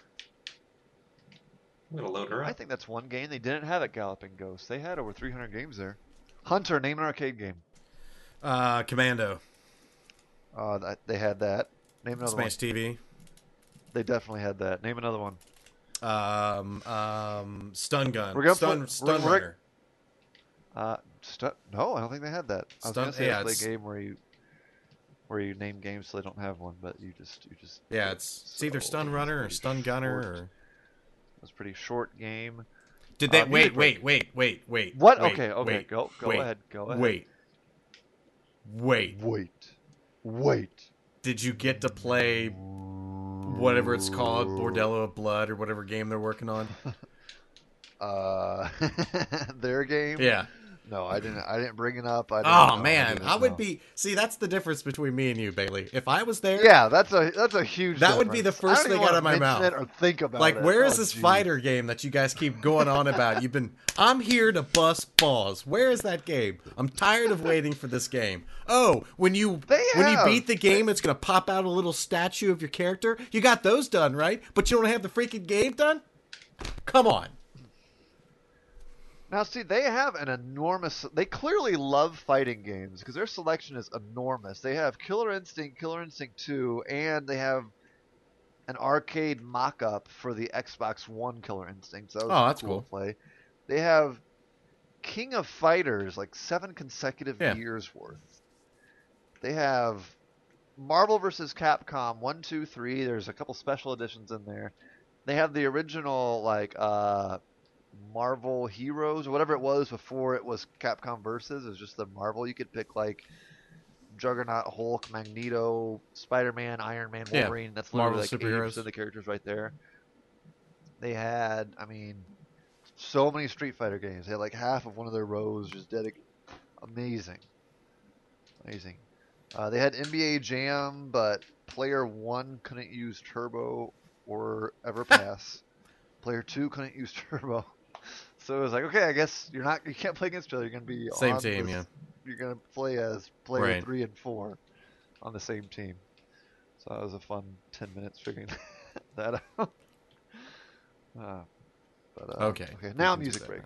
Speaker 3: I'm gonna load her
Speaker 1: I
Speaker 3: up.
Speaker 1: think that's one game they didn't have at Galloping Ghost. They had over three hundred games there. Hunter, name an arcade game.
Speaker 2: Uh, Commando,
Speaker 1: Uh, that, they had that. Name another
Speaker 2: Smash T V,
Speaker 1: one. They definitely had that. Name another one.
Speaker 2: um, um, Stun Gun,
Speaker 1: We're gonna
Speaker 2: Stun,
Speaker 1: put-
Speaker 2: Stun
Speaker 1: we're- we're-
Speaker 2: Runner.
Speaker 1: Uh, stu- no, I don't think they had that. I was
Speaker 2: Stun-
Speaker 1: gonna say
Speaker 2: yeah,
Speaker 1: play
Speaker 2: it's-
Speaker 1: a game where you where you name games so they don't have one, but you just you just
Speaker 2: Yeah, it's, it's either
Speaker 1: So,
Speaker 2: Stun Runner or
Speaker 1: pretty
Speaker 2: Stun Gunner.
Speaker 1: short.
Speaker 2: Or...
Speaker 1: It was a pretty short game.
Speaker 2: Did they
Speaker 1: Uh,
Speaker 2: wait?
Speaker 1: Music
Speaker 2: Wait, wait, wait, wait.
Speaker 1: What?
Speaker 2: wait,
Speaker 1: okay, okay,
Speaker 2: wait,
Speaker 1: go go
Speaker 2: wait,
Speaker 1: ahead, go ahead.
Speaker 2: Wait, wait.
Speaker 1: wait, wait.
Speaker 2: Did you get to play whatever it's called, Bordello of Blood, or whatever game they're working on?
Speaker 1: Uh, their game.
Speaker 2: Yeah.
Speaker 1: No, I didn't. I didn't bring it up. I didn't,
Speaker 2: Oh
Speaker 1: no, I
Speaker 2: man,
Speaker 1: didn't
Speaker 2: I would
Speaker 1: know.
Speaker 2: be. See, that's the difference between me and you, Bailey. If I was there,
Speaker 1: Yeah, that's a that's a huge.
Speaker 2: That would be the
Speaker 1: difference.
Speaker 2: first
Speaker 1: I don't even
Speaker 2: thing out
Speaker 1: wanna
Speaker 2: of my
Speaker 1: mention
Speaker 2: mouth.
Speaker 1: It or think about
Speaker 2: like,
Speaker 1: it.
Speaker 2: where is
Speaker 1: Oh,
Speaker 2: this
Speaker 1: geez.
Speaker 2: fighter game that you guys keep going on about? You've been. I'm here to bust balls. Where is that game? I'm tired of waiting for this game. Oh, when you
Speaker 1: They
Speaker 2: when you
Speaker 1: have-
Speaker 2: beat the game, it's gonna pop out a little statue of your character. You got those done, right? But you don't have the freaking game done. Come on.
Speaker 1: Now, see, they have an enormous. They clearly love fighting games because their selection is enormous. They have Killer Instinct, Killer Instinct two, and they have an arcade mock-up for the Xbox One Killer Instinct. So that was
Speaker 2: Oh, that's
Speaker 1: cool,
Speaker 2: cool.
Speaker 1: to play. They have King of Fighters, like seven consecutive
Speaker 2: Yeah.
Speaker 1: years worth. They have Marvel versus. Capcom one, two, three. There's a couple special editions in there. They have the original like uh, Marvel Heroes or whatever it was before it was Capcom Versus. It was just the Marvel. You could pick like Juggernaut, Hulk, Magneto, Spider-Man, Iron Man,
Speaker 2: Yeah,
Speaker 1: Wolverine. That's
Speaker 2: Marvel
Speaker 1: literally like eighty
Speaker 2: superheroes.
Speaker 1: percent of the characters right there. They had, I mean, so many Street Fighter games. They had like half of one of their rows just dedicated. Amazing. Amazing. Uh, they had N B A Jam, but player one couldn't use Turbo or Everpass. Player two couldn't use Turbo. So it was like, okay, I guess you're not, you can't play against each other. You're gonna be
Speaker 2: Same
Speaker 1: on
Speaker 2: team,
Speaker 1: this-
Speaker 2: yeah.
Speaker 1: You're gonna play as player
Speaker 2: Right.
Speaker 1: three and four on the same team. So that was a fun ten minutes figuring that out. Uh, but, uh,
Speaker 2: Okay.
Speaker 1: Okay.
Speaker 2: we
Speaker 1: Now
Speaker 2: can do
Speaker 1: music
Speaker 2: that
Speaker 1: break.
Speaker 2: now.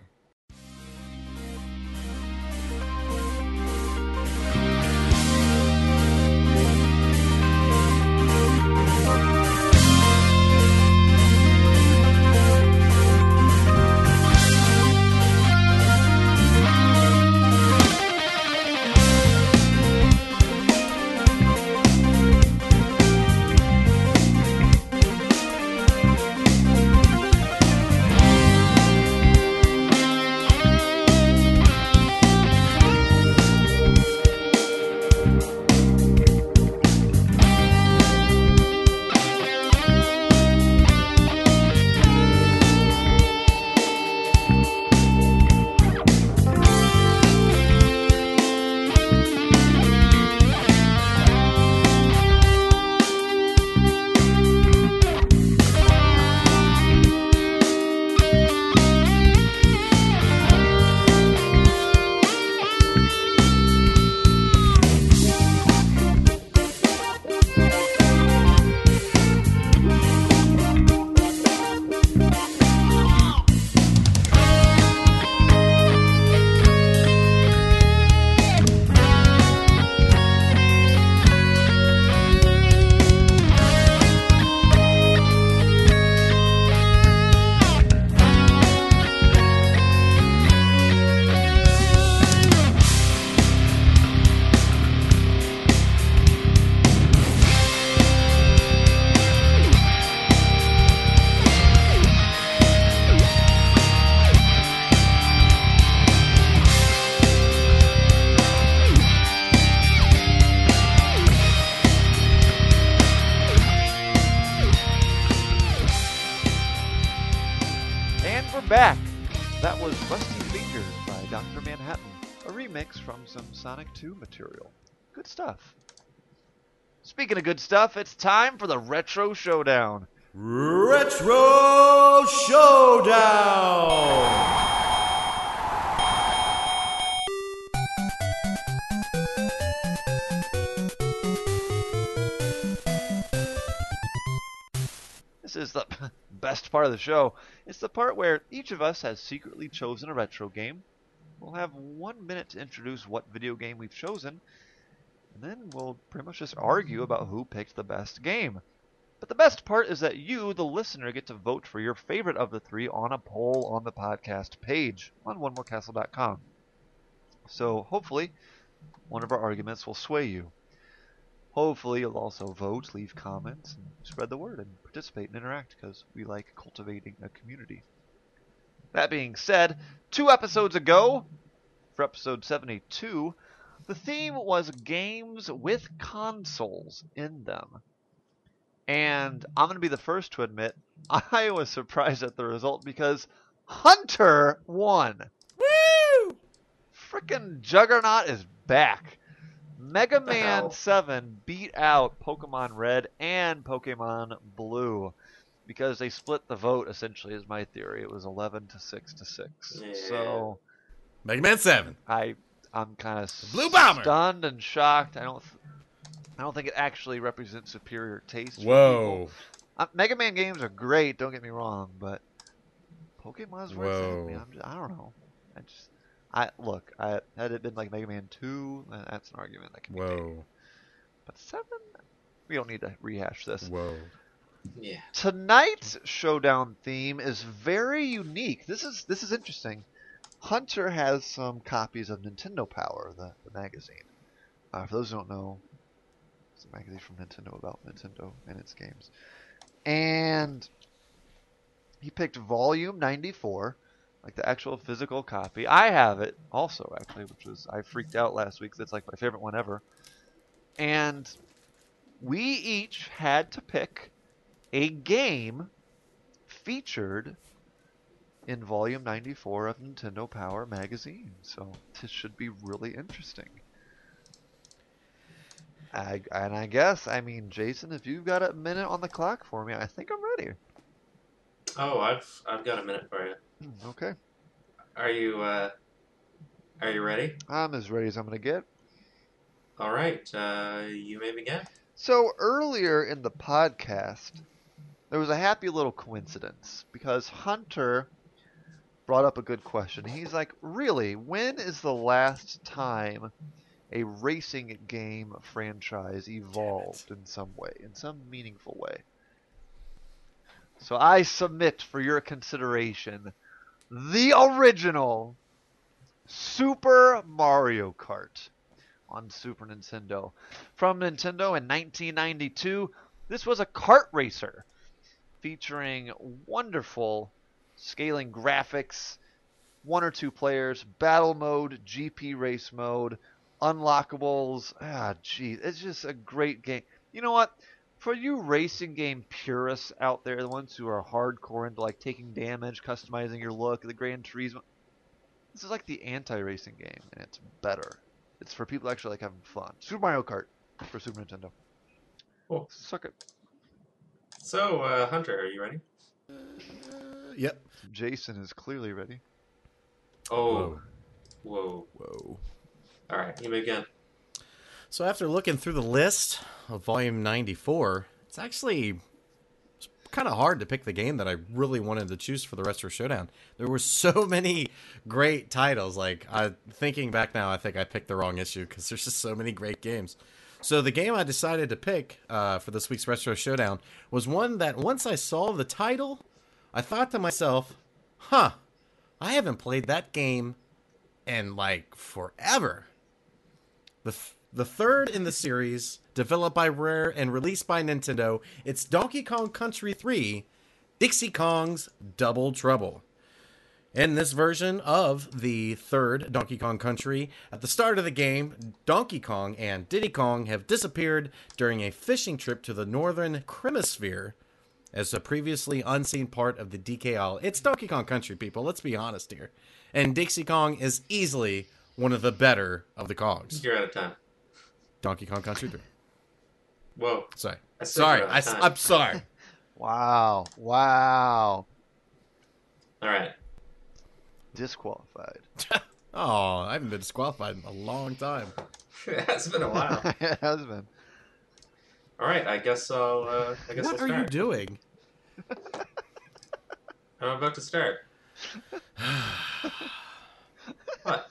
Speaker 1: And we're back. That was Rusty Fingers by Doctor Manhattan, a remix from some Sonic two material. Good stuff. Speaking of good stuff, it's time for the Retro Showdown.
Speaker 2: Retro Showdown!
Speaker 1: This is the best part of the show. It's the part where each of us has secretly chosen a retro game. We'll have one minute to introduce what video game we've chosen, and then we'll pretty much just argue about who picked the best game. But the best part is that you, the listener, get to vote for your favorite of the three on a poll on the podcast page on one more castle dot com. So hopefully, one of our arguments will sway you. Hopefully, you'll also vote, leave comments, and spread the word and participate and interact because we like cultivating a community. That being said, two episodes ago, for episode seventy-two, the theme was games with consoles in them. And I'm going to be the first to admit, I was surprised at the result because Hunter won.
Speaker 2: Woo!
Speaker 1: frickin' Juggernaut is back. Mega Man
Speaker 3: hell?
Speaker 1: seven beat out Pokemon Red and Pokemon Blue because they split the vote, essentially, is my theory. It was eleven to six to six.
Speaker 3: Yeah.
Speaker 1: So
Speaker 2: Mega Man seven.
Speaker 1: I, I'm kind of
Speaker 2: Blue Bomber.
Speaker 1: stunned and shocked. I don't, I don't think it actually represents superior taste. For
Speaker 2: Whoa.
Speaker 1: people. Uh, Mega Man games are great. Don't get me wrong, but Pokemon's where it's at, man. I'm just, I don't know. I just, I look. I had it been like Mega Man two, then that's an argument that can be made.
Speaker 2: Whoa.
Speaker 1: But seven, we don't need to rehash this.
Speaker 2: Whoa.
Speaker 3: Yeah.
Speaker 1: Tonight's showdown theme is very unique. This is this is interesting. Hunter has some copies of Nintendo Power, the, the magazine. Uh, for those who don't know, it's a magazine from Nintendo about Nintendo and its games. And he picked volume ninety-four, like the actual physical copy. I have it also, actually, which was, I freaked out last week. That's like my favorite one ever. And we each had to pick a game featured in volume ninety-four of Nintendo Power magazine. So this should be really interesting. I, and I guess, I mean, Jason, if you've got a minute on the clock for me, I think I'm ready.
Speaker 3: Oh, I've I've got a minute for you.
Speaker 1: Hmm, Okay.
Speaker 3: Are you uh, are you ready?
Speaker 1: I'm as ready as I'm going to get.
Speaker 3: All right. Uh, you may begin.
Speaker 1: So earlier in the podcast, there was a happy little coincidence because Hunter brought up a good question. He's like, really, when is the last time a racing game franchise evolved in some way, in some meaningful way? So I submit for your consideration the original Super Mario Kart on Super Nintendo. From Nintendo in nineteen ninety-two, this was a kart racer featuring wonderful scaling graphics, one or two players, battle mode, G P race mode, unlockables. Ah, geez, it's just a great game. You know what? For you racing game purists out there, the ones who are hardcore into like taking damage, customizing your look, the Gran Turismo, this is like the anti-racing game, and it's better. It's for people actually like having fun. Super Mario Kart for Super Nintendo.
Speaker 3: Cool.
Speaker 1: Suck it.
Speaker 3: So, uh, Hunter, are you ready?
Speaker 2: Uh, yep.
Speaker 1: Jason is clearly ready.
Speaker 3: Oh. Whoa.
Speaker 2: Whoa.
Speaker 3: All right. You may begin.
Speaker 2: So after looking through the list of volume ninety-four, it's actually kind of hard to pick the game that I really wanted to choose for the Retro Showdown. There were so many great titles. Like, I, thinking back now, I think I picked the wrong issue because there's just so many great games. So the game I decided to pick uh, for this week's Retro Showdown was one that once I saw the title, I thought to myself, huh, I haven't played that game in, like, forever. The th- The third in the series, developed by Rare and released by Nintendo, it's Donkey Kong Country three, Dixie Kong's Double Trouble. In this version of the third Donkey Kong Country, at the start of the game, Donkey Kong and Diddy Kong have disappeared during a fishing trip to the northern Cremisphere as a previously unseen part of the D K L. It's Donkey Kong Country, people, let's be honest here. And Dixie Kong is easily one of the better of the Kongs.
Speaker 3: You're out of time.
Speaker 2: Donkey Kong Country three.
Speaker 3: Whoa.
Speaker 2: Sorry.
Speaker 3: I said
Speaker 2: Sorry.
Speaker 3: you're out
Speaker 2: I,
Speaker 3: of time.
Speaker 2: I'm sorry.
Speaker 1: Wow. Wow.
Speaker 3: All right.
Speaker 1: Disqualified.
Speaker 2: Oh, I haven't been disqualified in a long time.
Speaker 3: It's been a while.
Speaker 1: It has been.
Speaker 3: All right. I guess I'll. Uh, I guess
Speaker 2: What
Speaker 3: I'll
Speaker 2: are
Speaker 3: start.
Speaker 2: you doing?
Speaker 3: I'm about to start. What?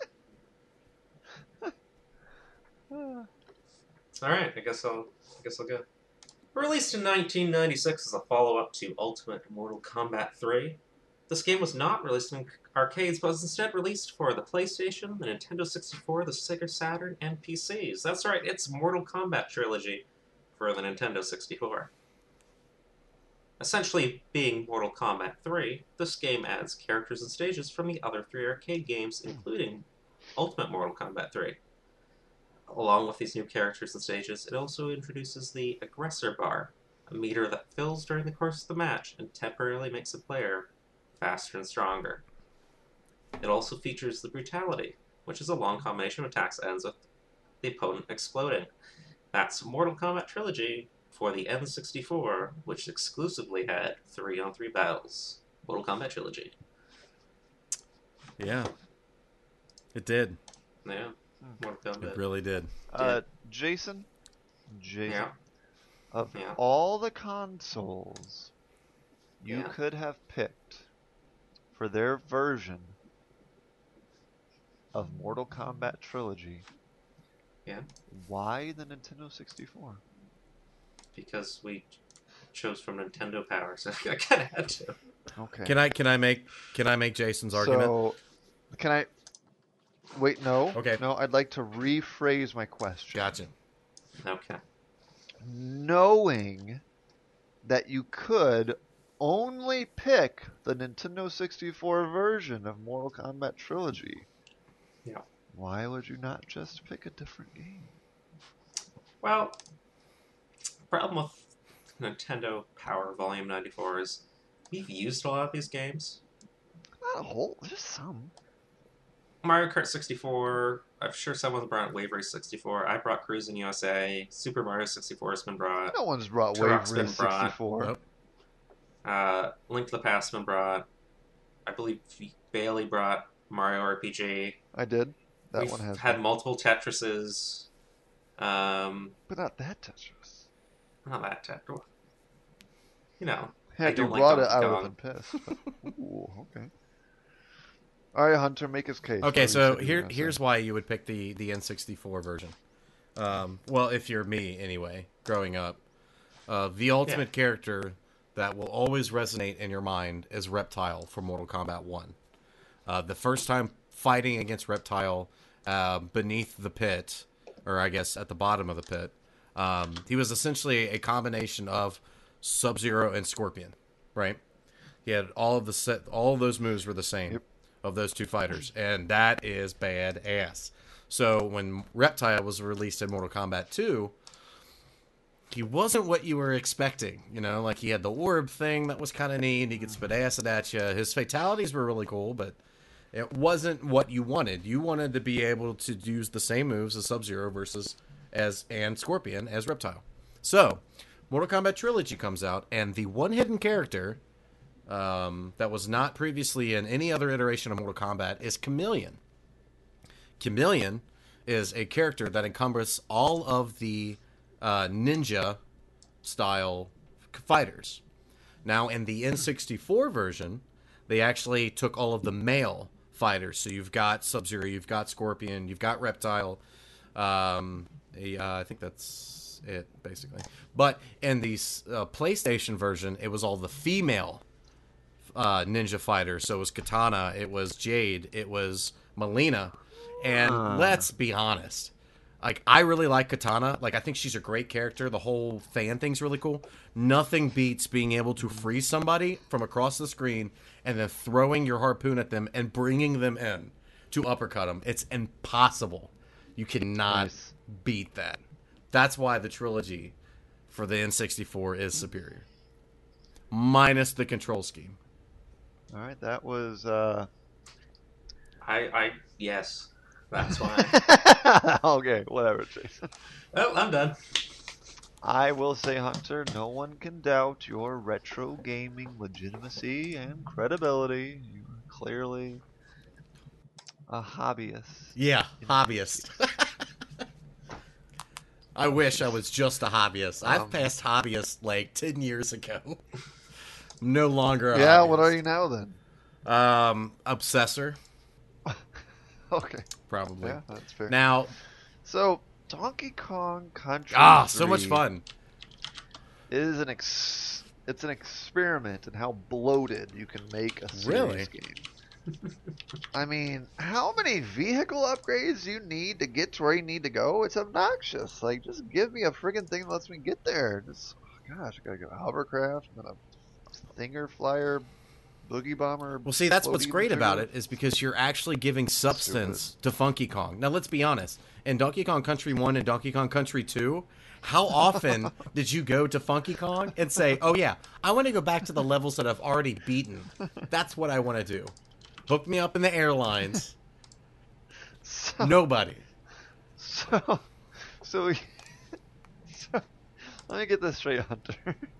Speaker 3: All right. I guess I'll. I guess I'll go. Released in nineteen ninety-six as a follow-up to Ultimate Mortal Kombat three, this game was not released in arcades, but was instead released for the PlayStation, the Nintendo sixty-four, the Sega Saturn, and P Cs. That's right, it's Mortal Kombat Trilogy for the Nintendo sixty-four. Essentially being Mortal Kombat three, this game adds characters and stages from the other three arcade games, including Ultimate Mortal Kombat three. Along with these new characters and stages, it also introduces the Aggressor Bar, a meter that fills during the course of the match and temporarily makes a player faster and stronger. It also features the Brutality, which is a long combination of attacks that ends with the opponent exploding. That's Mortal Kombat Trilogy for the N sixty-four, which exclusively had three on three battles. Mortal Kombat Trilogy.
Speaker 2: Yeah. It did.
Speaker 3: Yeah. Mortal Kombat.
Speaker 2: It really did.
Speaker 1: Uh, Jason? Jason.
Speaker 3: Yeah.
Speaker 1: Of
Speaker 3: Yeah.
Speaker 1: all the consoles you
Speaker 3: Yeah.
Speaker 1: could have picked for their version of Mortal Kombat Trilogy,
Speaker 3: Yeah.
Speaker 1: why the Nintendo sixty-four?
Speaker 3: Because we chose from Nintendo Power, so I kind of had to.
Speaker 1: Okay.
Speaker 2: Can I can I make can I make Jason's argument?
Speaker 1: So, can I... Wait, no.
Speaker 2: Okay.
Speaker 1: No, I'd like to rephrase my question.
Speaker 2: Gotcha.
Speaker 3: Okay.
Speaker 1: Knowing that you could only pick the Nintendo sixty-four version of Mortal Kombat Trilogy,
Speaker 3: Yeah.
Speaker 1: why would you not just pick a different game?
Speaker 3: Well, problem with Nintendo Power Volume ninety-four is we've used a lot of these games.
Speaker 1: Not a whole, just some.
Speaker 3: Mario Kart sixty-four, I'm sure someone brought Wave Race sixty-four. I brought Cruis'n U S A. Super Mario sixty-four has been brought.
Speaker 1: No one's brought
Speaker 3: Turok's
Speaker 1: Wave
Speaker 3: been
Speaker 1: Race
Speaker 3: brought.
Speaker 1: sixty-four.
Speaker 2: Nope.
Speaker 3: Uh, Link to the Past has been brought. I believe Bailey brought Mario R P G.
Speaker 1: I did. That
Speaker 3: We've
Speaker 1: one has.
Speaker 3: had
Speaker 1: been.
Speaker 3: multiple Tetrises. Um,
Speaker 1: But not that Tetris.
Speaker 3: not that Tetris. You know. I
Speaker 1: Had you
Speaker 3: don't like
Speaker 1: brought it,
Speaker 3: Donkey
Speaker 1: I would
Speaker 3: Kong.
Speaker 1: have been pissed. But, ooh, okay. All right, Hunter, make his case. What
Speaker 2: Okay,
Speaker 1: you
Speaker 2: so
Speaker 1: said you were
Speaker 2: here
Speaker 1: gonna
Speaker 2: here's
Speaker 1: say.
Speaker 2: why you would pick the the N sixty-four version. Um, well, if you're me anyway, growing up, uh, the ultimate character that will always resonate in your mind is Reptile from Mortal Kombat one. Uh, the first time fighting against Reptile uh, beneath the pit, or I guess at the bottom of the pit, um, he was essentially a combination of Sub-Zero and Scorpion, right? He had all of the set, all of those moves were the same.
Speaker 1: Yep.
Speaker 2: Of those two fighters, and that is badass. So when Reptile was released in Mortal Kombat two, he wasn't what you were expecting. You know, like he had the orb thing that was kind of neat. He could spit acid at you. His fatalities were really cool, but it wasn't what you wanted. You wanted to be able to use the same moves as Sub-Zero versus as and Scorpion as Reptile. So Mortal Kombat Trilogy comes out, and the one hidden character Um, that was not previously in any other iteration of Mortal Kombat is Chameleon. Chameleon is a character that encompasses all of the uh, ninja style fighters. Now, in the N sixty-four version, they actually took all of the male fighters. So you've got Sub-Zero, you've got Scorpion, you've got Reptile. Um, a, uh, I think that's it, basically. But in the uh, PlayStation version, it was all the female Uh, ninja fighters. So it was Katana, it was Jade, it was Melina, and
Speaker 1: Uh.
Speaker 2: let's be honest, like I really like Katana. Like I think she's a great character. The whole fan thing's really cool. Nothing beats being able to freeze somebody from across the screen and then throwing your harpoon at them and bringing them in to uppercut them. It's impossible. You cannot
Speaker 1: Nice.
Speaker 2: beat that. That's why the trilogy for the N sixty-four is superior, minus the control scheme.
Speaker 1: All right, that was. Uh...
Speaker 3: I, I, yes. That's why.
Speaker 1: okay, whatever, Jason.
Speaker 3: Oh, I'm done.
Speaker 1: I will say, Hunter, no one can doubt your retro gaming legitimacy and credibility. You are clearly a hobbyist.
Speaker 2: Yeah, hobbyist. I wish I was just a hobbyist. I've
Speaker 1: Um,
Speaker 2: passed hobbyist like ten years ago. No longer a
Speaker 1: Yeah,
Speaker 2: hobbyist.
Speaker 1: what are you now then?
Speaker 2: Um, obsessor,
Speaker 1: Okay,
Speaker 2: probably.
Speaker 1: yeah, that's fair.
Speaker 2: Now,
Speaker 1: So, Donkey Kong Country
Speaker 2: ah, so much
Speaker 1: three
Speaker 2: fun.
Speaker 1: is an ex- it's an experiment in how bloated you can make a serious
Speaker 2: Really?
Speaker 1: game. I mean, how many vehicle upgrades you need to get to where you need to go? It's obnoxious. Like, just give me a friggin' thing that lets me get there. Just, oh gosh, I gotta go hovercraft, then a Stinger Flyer, Boogie Bomber.
Speaker 2: Well, see, that's what's
Speaker 1: floaty
Speaker 2: great about
Speaker 1: material.
Speaker 2: it is because you're actually giving substance to Funky Kong. Now, let's be honest. In Donkey Kong Country one and Donkey Kong Country two, how often did you go to Funky Kong and say, oh, yeah, I want to go back to the levels that I've already beaten. That's what I want to do. Hook me up in the airlines.
Speaker 1: So,
Speaker 2: Nobody.
Speaker 1: So, so, we, so, let me get this straight, Hunter.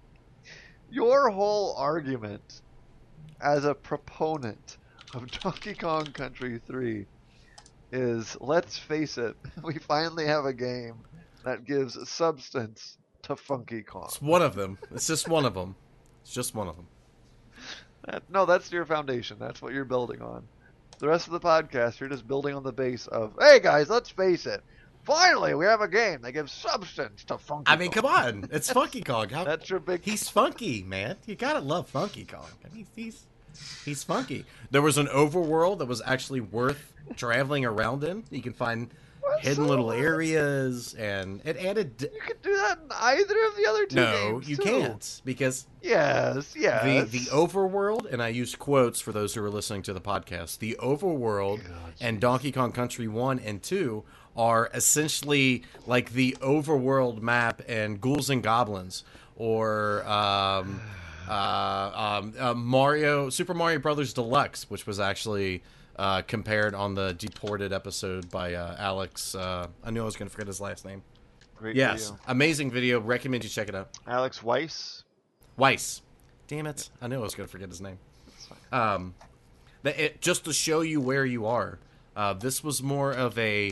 Speaker 1: Your whole argument as a proponent of Donkey Kong Country three is, let's face it, we finally have a game that gives substance to Funky Kong.
Speaker 2: It's one of them. It's just one of them. It's just one of them.
Speaker 1: That, no, that's your foundation. That's what you're building on. The rest of the podcast, you're just building on the base of, hey guys, let's face it, finally we have a game that gives substance to Funky Kong.
Speaker 2: I mean, come on. It's Funky Kong. How,
Speaker 1: That's your big...
Speaker 2: He's funky, man. You gotta love Funky Kong. I mean, he's he's funky. There was an overworld that was actually worth traveling around in. You can find
Speaker 1: What?
Speaker 2: hidden
Speaker 1: So
Speaker 2: little
Speaker 1: what?
Speaker 2: areas, and it added. D-
Speaker 1: You can do that in either of the other two
Speaker 2: no,
Speaker 1: games,
Speaker 2: you
Speaker 1: too.
Speaker 2: can't, because
Speaker 1: Yes, yes.
Speaker 2: the the overworld, and I use quotes for those who are listening to the podcast. The overworld
Speaker 1: God,
Speaker 2: and Donkey Kong Country one and two are essentially like the overworld map and Ghouls and Goblins, or um, uh, um, uh, Mario Super Mario Brothers Deluxe, which was actually uh, compared on the Deported episode by uh, Alex. Uh, I knew I was going to forget his last name.
Speaker 1: Great
Speaker 2: Yes,
Speaker 1: video.
Speaker 2: amazing video. Recommend you check it out.
Speaker 1: Alex Weiss.
Speaker 2: Weiss. Damn it! I knew I was going to forget his name. Um, the, it, just to show you where you are. Uh, this was more of a,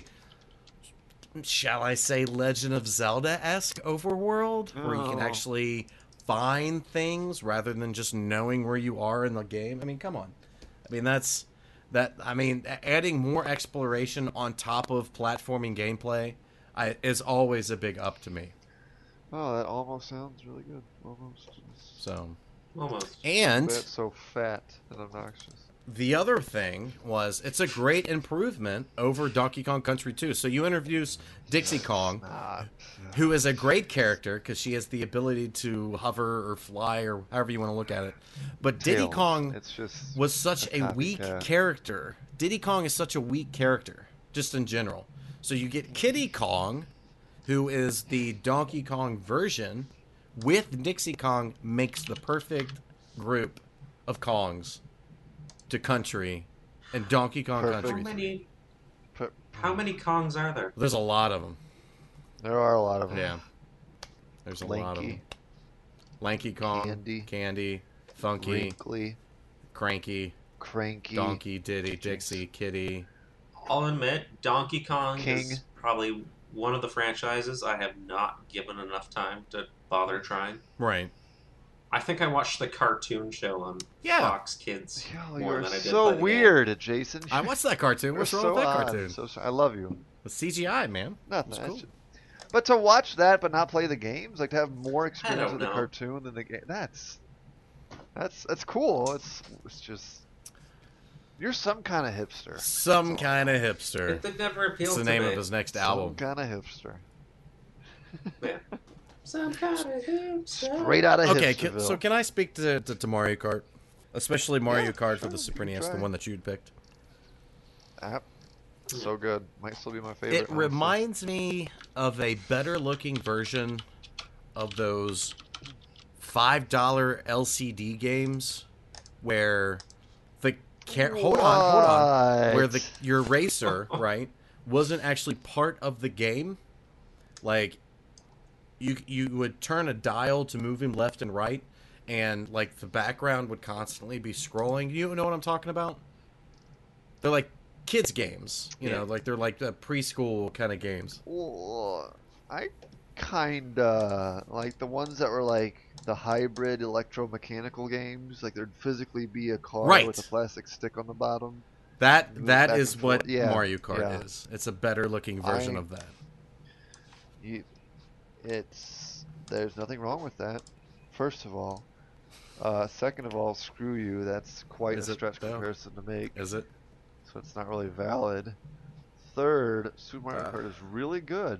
Speaker 2: shall I say, Legend of Zelda-esque overworld, where you can
Speaker 1: Oh.
Speaker 2: actually find things rather than just knowing where you are in the game. I mean, come on. I mean, that's that. I mean, adding more exploration on top of platforming gameplay I, is always a big up to me.
Speaker 1: Oh, that almost sounds really good. Almost.
Speaker 2: So,
Speaker 3: Almost.
Speaker 2: and
Speaker 1: That's so fat and obnoxious.
Speaker 2: the other thing was, it's a great improvement over Donkey Kong Country two. So you introduce Dixie Kong,
Speaker 1: Nah.
Speaker 2: who is a great character because she has the ability to hover or fly or however you want to look at it. But Diddy
Speaker 1: Tails.
Speaker 2: Kong
Speaker 1: It's just
Speaker 2: was such
Speaker 1: a
Speaker 2: a weak
Speaker 1: copycat.
Speaker 2: character. Diddy Kong is such a weak character, just in general. So you get Kiddy Kong, who is the Donkey Kong version, with Dixie Kong, makes the perfect group of Kongs to Country and Donkey Kong
Speaker 1: Perfect.
Speaker 3: How
Speaker 2: Country.
Speaker 3: many?
Speaker 1: Put-
Speaker 3: How many Kongs are there?
Speaker 2: There's a lot of them.
Speaker 1: There are a lot of them.
Speaker 2: Yeah. There's a lot of them.
Speaker 1: Lanky,
Speaker 2: Lanky Kong,
Speaker 1: Candy.
Speaker 2: Candy, Funky,
Speaker 1: wrinkly,
Speaker 2: Cranky,
Speaker 1: cranky.
Speaker 2: Donkey, Diddy, Dixie, Kitty.
Speaker 3: I'll admit, Donkey Kong
Speaker 1: King.
Speaker 3: is probably one of the franchises I have not given enough time to bother trying.
Speaker 2: Right.
Speaker 3: I think I watched the cartoon show on
Speaker 2: Yeah.
Speaker 3: Fox Kids
Speaker 1: Yo,
Speaker 3: more
Speaker 1: you're
Speaker 3: than I did
Speaker 1: so
Speaker 3: play the game.
Speaker 1: weird, Jason.
Speaker 2: I watched that cartoon.
Speaker 1: You're
Speaker 2: What's wrong
Speaker 1: so
Speaker 2: with that
Speaker 1: odd.
Speaker 2: cartoon?
Speaker 1: So sorry. I love you.
Speaker 2: The C G I, man.
Speaker 1: Nothing.
Speaker 2: It's
Speaker 1: That's
Speaker 2: cool.
Speaker 1: ju- But to watch that but not play the games, like to have more experience
Speaker 3: don't
Speaker 1: with the
Speaker 3: know.
Speaker 1: cartoon than the game, that's that's that's cool. It's it's just you're some kind of hipster.
Speaker 2: Some
Speaker 1: That's all.
Speaker 2: kind of hipster.
Speaker 3: It, it never appealed
Speaker 2: It's the
Speaker 3: to
Speaker 2: name
Speaker 3: me.
Speaker 2: of his next
Speaker 1: Some
Speaker 2: album.
Speaker 1: kind of hipster.
Speaker 3: Yeah. Some kind of hipster.
Speaker 1: Straight out of
Speaker 2: Okay,
Speaker 1: Hipsterville.
Speaker 2: can, so can I speak to, to, to Mario Kart? Especially Mario
Speaker 1: Yeah,
Speaker 2: Kart for
Speaker 1: sure,
Speaker 2: the Super
Speaker 1: you
Speaker 2: N E
Speaker 1: can
Speaker 2: S, the
Speaker 1: try.
Speaker 2: one that you'd picked.
Speaker 1: App. So good. Might still be my favorite.
Speaker 2: It
Speaker 1: honestly.
Speaker 2: reminds me of a better looking version of those five dollar L C D games where the car- hold on, hold on, where the
Speaker 1: What?
Speaker 2: your racer, right, wasn't actually part of the game. Like you you would turn a dial to move him left and right, and like the background would constantly be scrolling. You know what I'm talking about? They're like kids games, you know,
Speaker 3: Yeah.
Speaker 2: like they're like the preschool kind of games.
Speaker 1: Well, I kinda like the ones that were like the hybrid electromechanical games. Like there'd physically be a car
Speaker 2: Right.
Speaker 1: with a plastic stick on the bottom.
Speaker 2: That
Speaker 1: Move
Speaker 2: that
Speaker 1: back
Speaker 2: is
Speaker 1: and
Speaker 2: what
Speaker 1: forth. Yeah,
Speaker 2: Mario Kart
Speaker 1: yeah.
Speaker 2: is. It's a better looking version
Speaker 1: I-
Speaker 2: of that.
Speaker 1: You, it's there's nothing wrong with that. First of all, uh, second of all, screw you. That's quite
Speaker 2: Is
Speaker 1: a
Speaker 2: it,
Speaker 1: stretch
Speaker 2: though?
Speaker 1: comparison to make.
Speaker 2: Is it?
Speaker 1: So it's not really valid. Third, Super Mario
Speaker 2: Uh.
Speaker 1: Kart is really good.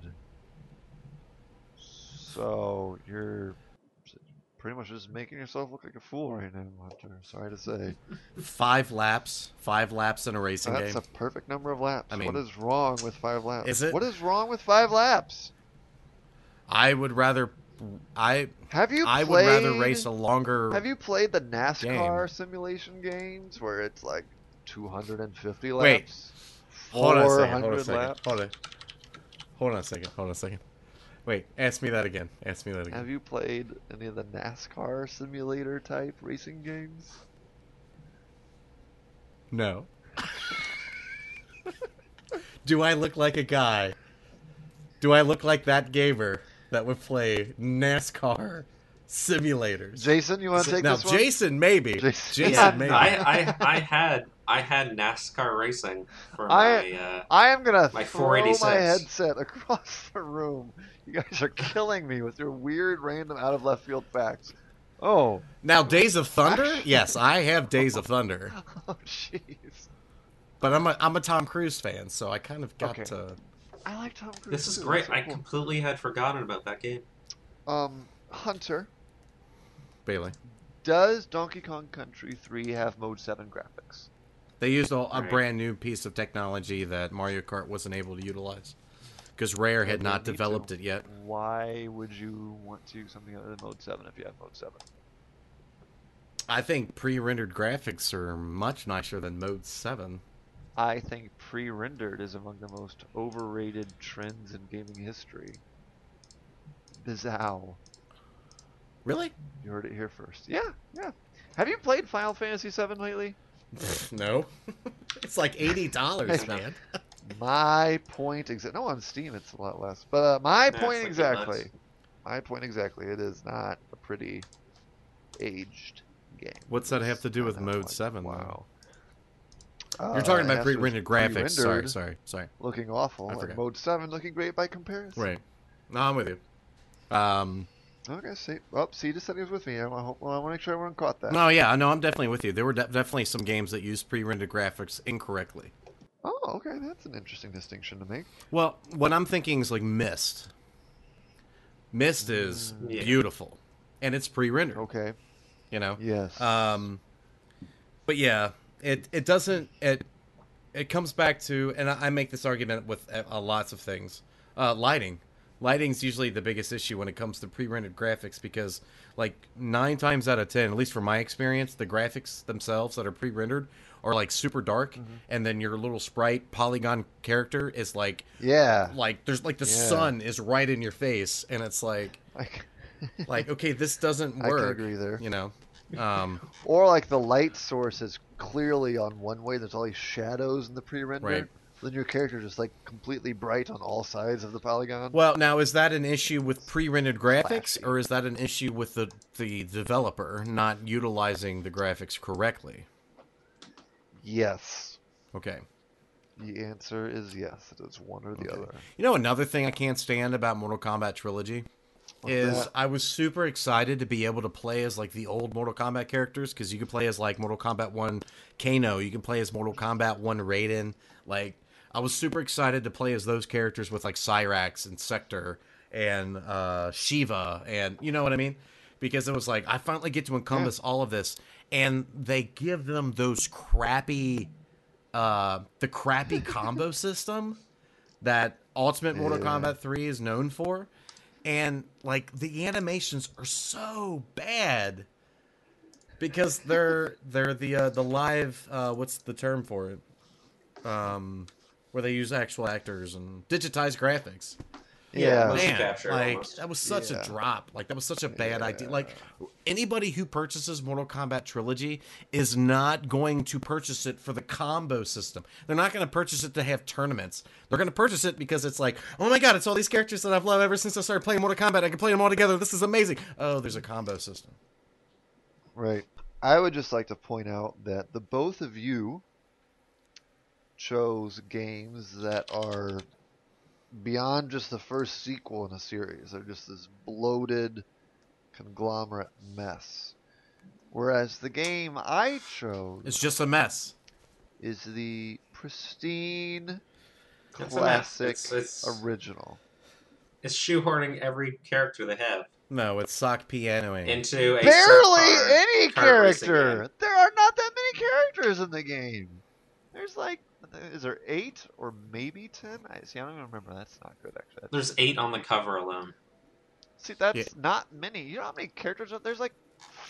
Speaker 1: So you're pretty much just making yourself look like a fool right now, Hunter. Sorry to say.
Speaker 2: Five laps, five laps in a racing
Speaker 1: That's
Speaker 2: game.
Speaker 1: a perfect number of laps.
Speaker 2: I mean-
Speaker 1: what is wrong with five laps?
Speaker 2: Is it?
Speaker 1: What is wrong with five laps?
Speaker 2: I would rather, I
Speaker 1: Have you
Speaker 2: I would
Speaker 1: played,
Speaker 2: rather race a longer.
Speaker 1: Have you played the NASCAR
Speaker 2: game.
Speaker 1: simulation games where it's like two hundred fifty
Speaker 2: Wait.
Speaker 1: laps?
Speaker 2: Hold on a
Speaker 1: four
Speaker 2: second. Hold on a
Speaker 1: hundred
Speaker 2: second.
Speaker 1: laps.
Speaker 2: Hold on. Hold on a second. Hold on a second. Wait, ask me that again. Ask me that again.
Speaker 1: Have you played any of the NASCAR simulator type racing games?
Speaker 2: No. Do I look like a guy? Do I look like that gamer that would play NASCAR simulators?
Speaker 1: Jason, you want to take
Speaker 2: now,
Speaker 1: this one?
Speaker 2: Jason, maybe.
Speaker 1: Jason.
Speaker 2: Jason,
Speaker 3: Yeah,
Speaker 2: maybe.
Speaker 3: I, I, I had I had NASCAR racing for
Speaker 1: I-
Speaker 3: my. Uh,
Speaker 1: I am gonna
Speaker 3: My
Speaker 1: throw
Speaker 3: four eighty-six.
Speaker 1: my headset across the room. You guys are killing me with your weird, random, out of left field facts. Oh,
Speaker 2: Now, Days of Thunder?
Speaker 1: Actually-
Speaker 2: Yes, I have Days of Thunder.
Speaker 1: oh, jeez.
Speaker 2: But I'm a, I'm a Tom Cruise fan, so I kind of got
Speaker 1: Okay.
Speaker 2: to...
Speaker 1: I like Tom Cruise.
Speaker 3: this is
Speaker 1: too.
Speaker 3: great.
Speaker 1: That's so
Speaker 3: I
Speaker 1: cool.
Speaker 3: completely had forgotten about that game.
Speaker 1: Um, Hunter,
Speaker 2: Bailey.
Speaker 1: does Donkey Kong Country three have Mode seven graphics?
Speaker 2: They used a, a
Speaker 3: Right.
Speaker 2: brand new piece of technology that Mario Kart wasn't able to utilize. Because Rare had
Speaker 1: They
Speaker 2: not
Speaker 1: need
Speaker 2: developed
Speaker 1: to.
Speaker 2: it yet.
Speaker 1: Why would you want to use something other than Mode seven if you have Mode seven?
Speaker 2: I think pre-rendered graphics are much nicer than Mode seven.
Speaker 1: I think pre-rendered is among the most overrated trends in gaming history. Bizow.
Speaker 2: Really?
Speaker 1: You heard it here first. Yeah, yeah. Have you played Final Fantasy seven lately?
Speaker 2: No. It's like eighty dollars,
Speaker 1: Hey.
Speaker 2: man.
Speaker 1: My point exactly. No, on Steam it's a lot less. But uh, my
Speaker 3: Yeah,
Speaker 1: point
Speaker 3: it's like
Speaker 1: exactly.
Speaker 3: nuts.
Speaker 1: My point exactly. It is not a pretty aged game.
Speaker 2: What's that have to do
Speaker 1: Not
Speaker 2: with
Speaker 1: that
Speaker 2: Mode
Speaker 1: much.
Speaker 2: seven, though?
Speaker 1: Wow.
Speaker 2: You're
Speaker 1: Uh,
Speaker 2: talking
Speaker 1: it
Speaker 2: about
Speaker 1: has to do with
Speaker 2: pre-rendered graphics. Sorry,
Speaker 1: pre-rendered
Speaker 2: sorry, sorry.
Speaker 1: Looking awful.
Speaker 2: I
Speaker 1: And
Speaker 2: forgot.
Speaker 1: Mode seven looking great by comparison.
Speaker 2: Right. No, I'm with you. Um,
Speaker 1: Okay, see. Well, see, just said he was with me. I hope. Well, I want to make sure everyone caught that.
Speaker 2: no, yeah, no, I'm definitely with you. There were de- definitely some games that used pre-rendered graphics incorrectly.
Speaker 1: Oh, okay. That's an interesting distinction to make.
Speaker 2: Well, what I'm thinking is like Myst. Myst is
Speaker 3: Yeah.
Speaker 2: beautiful, and it's pre-rendered.
Speaker 1: Okay.
Speaker 2: You know.
Speaker 1: Yes.
Speaker 2: Um, but yeah, it it doesn't it it comes back to, and I, I make this argument with uh, uh, lots of things. Uh, lighting, lighting's usually the biggest issue when it comes to pre-rendered graphics because, like nine times out of ten, at least from my experience, the graphics themselves that are pre-rendered are like super dark,
Speaker 1: Mm-hmm.
Speaker 2: and then your little sprite polygon character is like
Speaker 1: yeah.
Speaker 2: like there's like the
Speaker 1: Yeah.
Speaker 2: sun is right in your face, and it's like
Speaker 1: Like,
Speaker 2: like okay, this doesn't
Speaker 1: I can
Speaker 2: work.
Speaker 1: agree there.
Speaker 2: You know. Um,
Speaker 1: or like the light source is clearly on one way. There's all these shadows in the pre-render.
Speaker 2: Right.
Speaker 1: Then your character just like completely bright on all sides of the polygon.
Speaker 2: Well, now is that an issue with pre-rendered graphics,
Speaker 1: Flashy.
Speaker 2: or is that an issue with the the developer not utilizing the graphics correctly?
Speaker 1: Yes.
Speaker 2: Okay.
Speaker 1: The answer is yes. It is one or the
Speaker 2: Okay.
Speaker 1: other.
Speaker 2: You know another thing I can't stand about Mortal Kombat Trilogy
Speaker 1: What's
Speaker 2: is
Speaker 1: that?
Speaker 2: I was super excited to be able to play as like the old Mortal Kombat characters because you can play as like Mortal Kombat one Kano, you can play as Mortal Kombat one Raiden. Like I was super excited to play as those characters with like Cyrax and Sector and uh, Shiva, and you know what I mean? Because it was like I finally get to encompass all of this, and they give them those crappy, uh, the crappy combo system that Ultimate Mortal
Speaker 1: Yeah.
Speaker 2: Kombat three is known for, and like the animations are so bad because they're they're the uh, the live uh, what's the term for it? Um, where they use actual actors and digitized graphics.
Speaker 1: Yeah.
Speaker 3: motion
Speaker 2: Man,
Speaker 3: capture
Speaker 2: like
Speaker 3: almost.
Speaker 2: that was such
Speaker 1: Yeah.
Speaker 2: a drop. Like that was such a bad idea.
Speaker 1: Yeah.
Speaker 2: Like anybody who purchases Mortal Kombat Trilogy is not going to purchase it for the combo system. They're not going to purchase it to have tournaments. They're going to purchase it because it's like, oh my god, it's all these characters that I've loved ever since I started playing Mortal Kombat. I can play them all together. This is amazing. Oh, there's a combo system.
Speaker 1: Right. I would just like to point out that the both of you chose games that are beyond just the first sequel in a series. They're just this bloated conglomerate mess. Whereas the game I chose
Speaker 2: It's just a mess.
Speaker 1: is the pristine,
Speaker 3: It's a mess.
Speaker 1: classic,
Speaker 3: It's- it's-
Speaker 1: original.
Speaker 3: It's shoehorning every character they have
Speaker 2: No, it's sock pianoing.
Speaker 3: into a
Speaker 1: Barely
Speaker 3: subpar
Speaker 1: any
Speaker 3: kart racing
Speaker 1: character.
Speaker 3: game.
Speaker 1: There are not that many characters in the game. There's like, is there eight or maybe ten? I see. I don't even remember. That's not good, actually.
Speaker 3: There's eight on the cover alone.
Speaker 1: See, that's
Speaker 2: Yeah.
Speaker 1: not many. You know how many characters are? There's like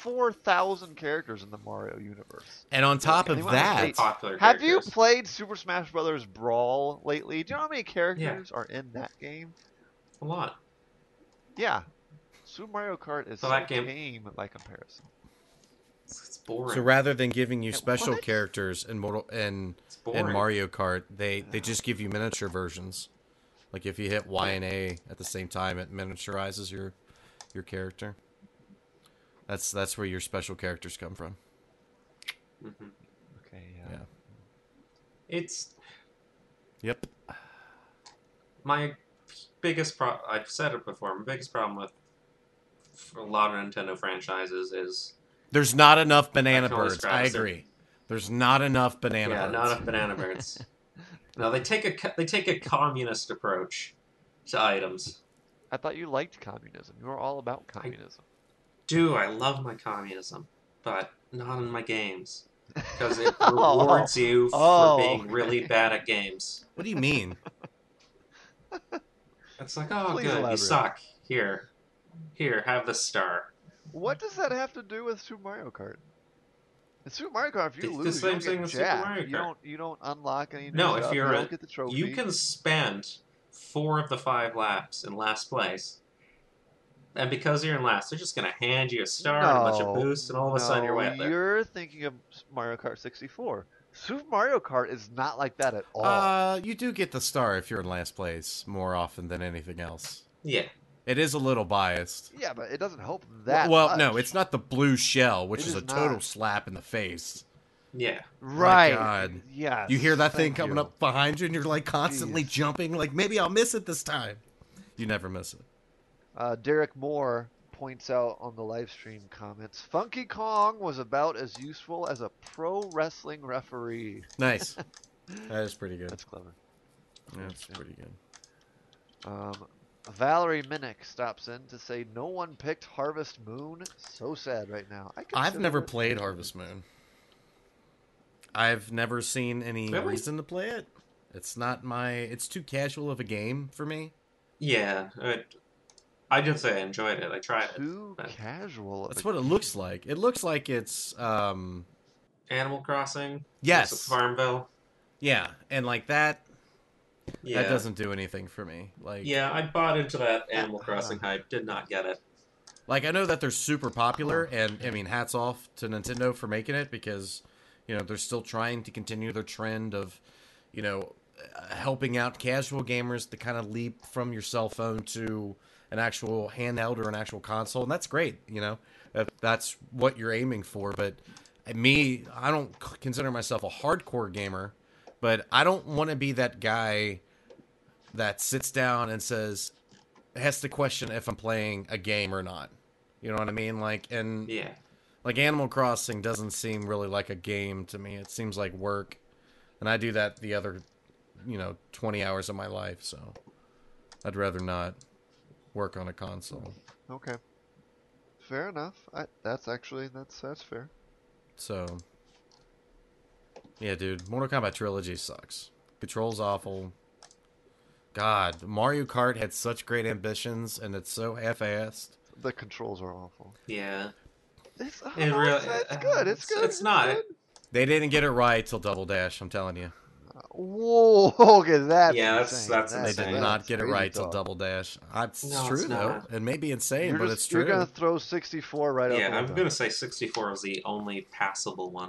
Speaker 1: four thousand characters in the Mario universe.
Speaker 2: And on top
Speaker 1: They
Speaker 2: of
Speaker 1: wanna
Speaker 2: that,
Speaker 1: take-
Speaker 3: popular
Speaker 1: Have you
Speaker 3: characters.
Speaker 1: played Super Smash Bros. Brawl lately? Do you know how many characters are in that game?
Speaker 3: A lot.
Speaker 1: Yeah. Super Mario Kart is
Speaker 3: So
Speaker 1: so
Speaker 3: that game-
Speaker 1: tame by comparison.
Speaker 3: It's, it's boring.
Speaker 2: so rather than giving you
Speaker 1: Yeah,
Speaker 2: special
Speaker 1: what?
Speaker 2: characters in Mortal in
Speaker 3: it's boring.
Speaker 2: in Mario Kart, they they just give you miniature versions. Like if you hit Y and A at the same time, it miniaturizes your your character. That's that's where your special characters come from.
Speaker 3: hmm
Speaker 1: Okay, yeah.
Speaker 2: Yeah.
Speaker 3: It's
Speaker 2: Yep.
Speaker 3: my biggest pro. I've said it before. My biggest problem with a lot of Nintendo franchises is
Speaker 2: There's not enough banana
Speaker 3: I can always
Speaker 2: birds.
Speaker 3: try
Speaker 2: I
Speaker 3: to say-
Speaker 2: agree. There's not enough banana
Speaker 3: yeah,
Speaker 2: birds.
Speaker 3: not enough banana birds. No, they take a co- they take a communist approach to items.
Speaker 1: I thought you liked communism. You were all about communism.
Speaker 3: Do I love my communism, but not in my games because it
Speaker 1: Oh.
Speaker 3: rewards you for
Speaker 1: Oh,
Speaker 3: being really
Speaker 1: okay.
Speaker 3: bad at games.
Speaker 2: What do you mean?
Speaker 3: It's like, oh,
Speaker 1: Please
Speaker 3: good,
Speaker 1: elaborate.
Speaker 3: you suck. Here, here, have this star.
Speaker 1: What does that have to do with Super Mario Kart? In Super Mario Kart, if you
Speaker 3: It's the
Speaker 1: lose,
Speaker 3: same
Speaker 1: you
Speaker 3: thing
Speaker 1: don't
Speaker 3: with
Speaker 1: get
Speaker 3: Super
Speaker 1: jack.
Speaker 3: Mario
Speaker 1: You
Speaker 3: Kart.
Speaker 1: don't. You don't unlock any new
Speaker 3: No, if
Speaker 1: stuff.
Speaker 3: you're
Speaker 1: you
Speaker 3: a-
Speaker 1: don't get the trophy.
Speaker 3: You can spend four of the five laps in last place, and because you're in last, they're just gonna hand you a star and a bunch of
Speaker 1: No,
Speaker 3: boosts, and all of a sudden you're
Speaker 1: no,
Speaker 3: way up there.
Speaker 1: You're thinking of Mario Kart sixty-four. Super Mario Kart is not like that at all.
Speaker 2: Uh, you do get the star if you're in last place more often than anything else.
Speaker 3: Yeah,
Speaker 2: It is a little biased.
Speaker 1: yeah, but it doesn't help that
Speaker 2: well,
Speaker 1: much.
Speaker 2: no, it's not the blue shell, which
Speaker 1: It
Speaker 2: is,
Speaker 1: is
Speaker 2: a total
Speaker 1: not.
Speaker 2: slap in the face.
Speaker 3: yeah.
Speaker 1: right.
Speaker 2: God.
Speaker 1: Yes.
Speaker 2: You hear that thing
Speaker 1: thank
Speaker 2: coming
Speaker 1: you.
Speaker 2: up behind you, and you're like constantly
Speaker 1: Jeez.
Speaker 2: jumping. Like maybe I'll miss it this time. You never miss it.
Speaker 1: Uh, Derek Moore points out on the live stream comments, Funky Kong was about as useful as a pro wrestling referee.
Speaker 2: Nice. That is pretty good.
Speaker 1: That's clever.
Speaker 2: That's pretty good.
Speaker 1: Um, Valerie Minnick stops in to say no one picked Harvest Moon. So sad right now. I
Speaker 2: I've
Speaker 1: consider
Speaker 2: never
Speaker 1: it-
Speaker 2: played Harvest Moon. I've never seen any
Speaker 3: Really?
Speaker 2: reason to play it. It's not my. It's too casual of a game for me.
Speaker 3: Yeah, it, I did say I enjoyed it. I tried it.
Speaker 1: Too
Speaker 3: but
Speaker 1: casual. of
Speaker 2: That's
Speaker 1: a
Speaker 2: what it
Speaker 1: game.
Speaker 2: looks like. It looks like it's um
Speaker 3: Animal Crossing.
Speaker 2: Yes.
Speaker 3: Joseph Farmville.
Speaker 2: yeah, and like that
Speaker 3: Yeah.
Speaker 2: that doesn't do anything for me. Like
Speaker 3: Yeah, I bought into that Animal Crossing hype. Did not get it.
Speaker 2: Like I know that they're super popular, and I mean, hats off to Nintendo for making it because, you know, they're still trying to continue their trend of, you know, uh, helping out casual gamers to kind of leap from your cell phone to an actual handheld or an actual console, and that's great. You know, if that's what you're aiming for. But me, I don't c- consider myself a hardcore gamer, but I don't want to be that guy that sits down and says has to question if I'm playing a game or not. You know what I mean? Like, and
Speaker 3: Yeah.
Speaker 2: like Animal Crossing doesn't seem really like a game to me. It seems like work, and I do that the other, you know, twenty hours of my life. So I'd rather not work on a console.
Speaker 1: Okay. Fair enough. I, that's actually that's that's fair.
Speaker 2: So yeah, dude, Mortal Kombat Trilogy sucks. Control's awful. God, Mario Kart had such great ambitions, and it's so half-assed.
Speaker 1: The controls are awful.
Speaker 3: Yeah.
Speaker 1: It's, oh,
Speaker 3: It
Speaker 1: no,
Speaker 3: really-
Speaker 1: it's, it's good. It's good.
Speaker 3: It's not.
Speaker 1: good.
Speaker 2: They didn't get it right till Double Dash. I'm telling you,
Speaker 1: Whoa, okay, that's
Speaker 3: Yeah, that's-
Speaker 1: insane.
Speaker 3: that's
Speaker 2: they
Speaker 3: insane.
Speaker 2: did not
Speaker 1: that's
Speaker 2: get it
Speaker 1: crazy
Speaker 2: right till
Speaker 1: talk.
Speaker 2: Double Dash. It's
Speaker 3: No,
Speaker 2: true
Speaker 3: it's
Speaker 2: though.
Speaker 3: not.
Speaker 2: It may be insane,
Speaker 1: You're
Speaker 2: but
Speaker 1: just,
Speaker 2: it's true.
Speaker 1: You're gonna throw sixty-four right out
Speaker 3: Yeah,
Speaker 1: the
Speaker 3: I'm
Speaker 1: window.
Speaker 3: gonna say sixty-four was the only passable one.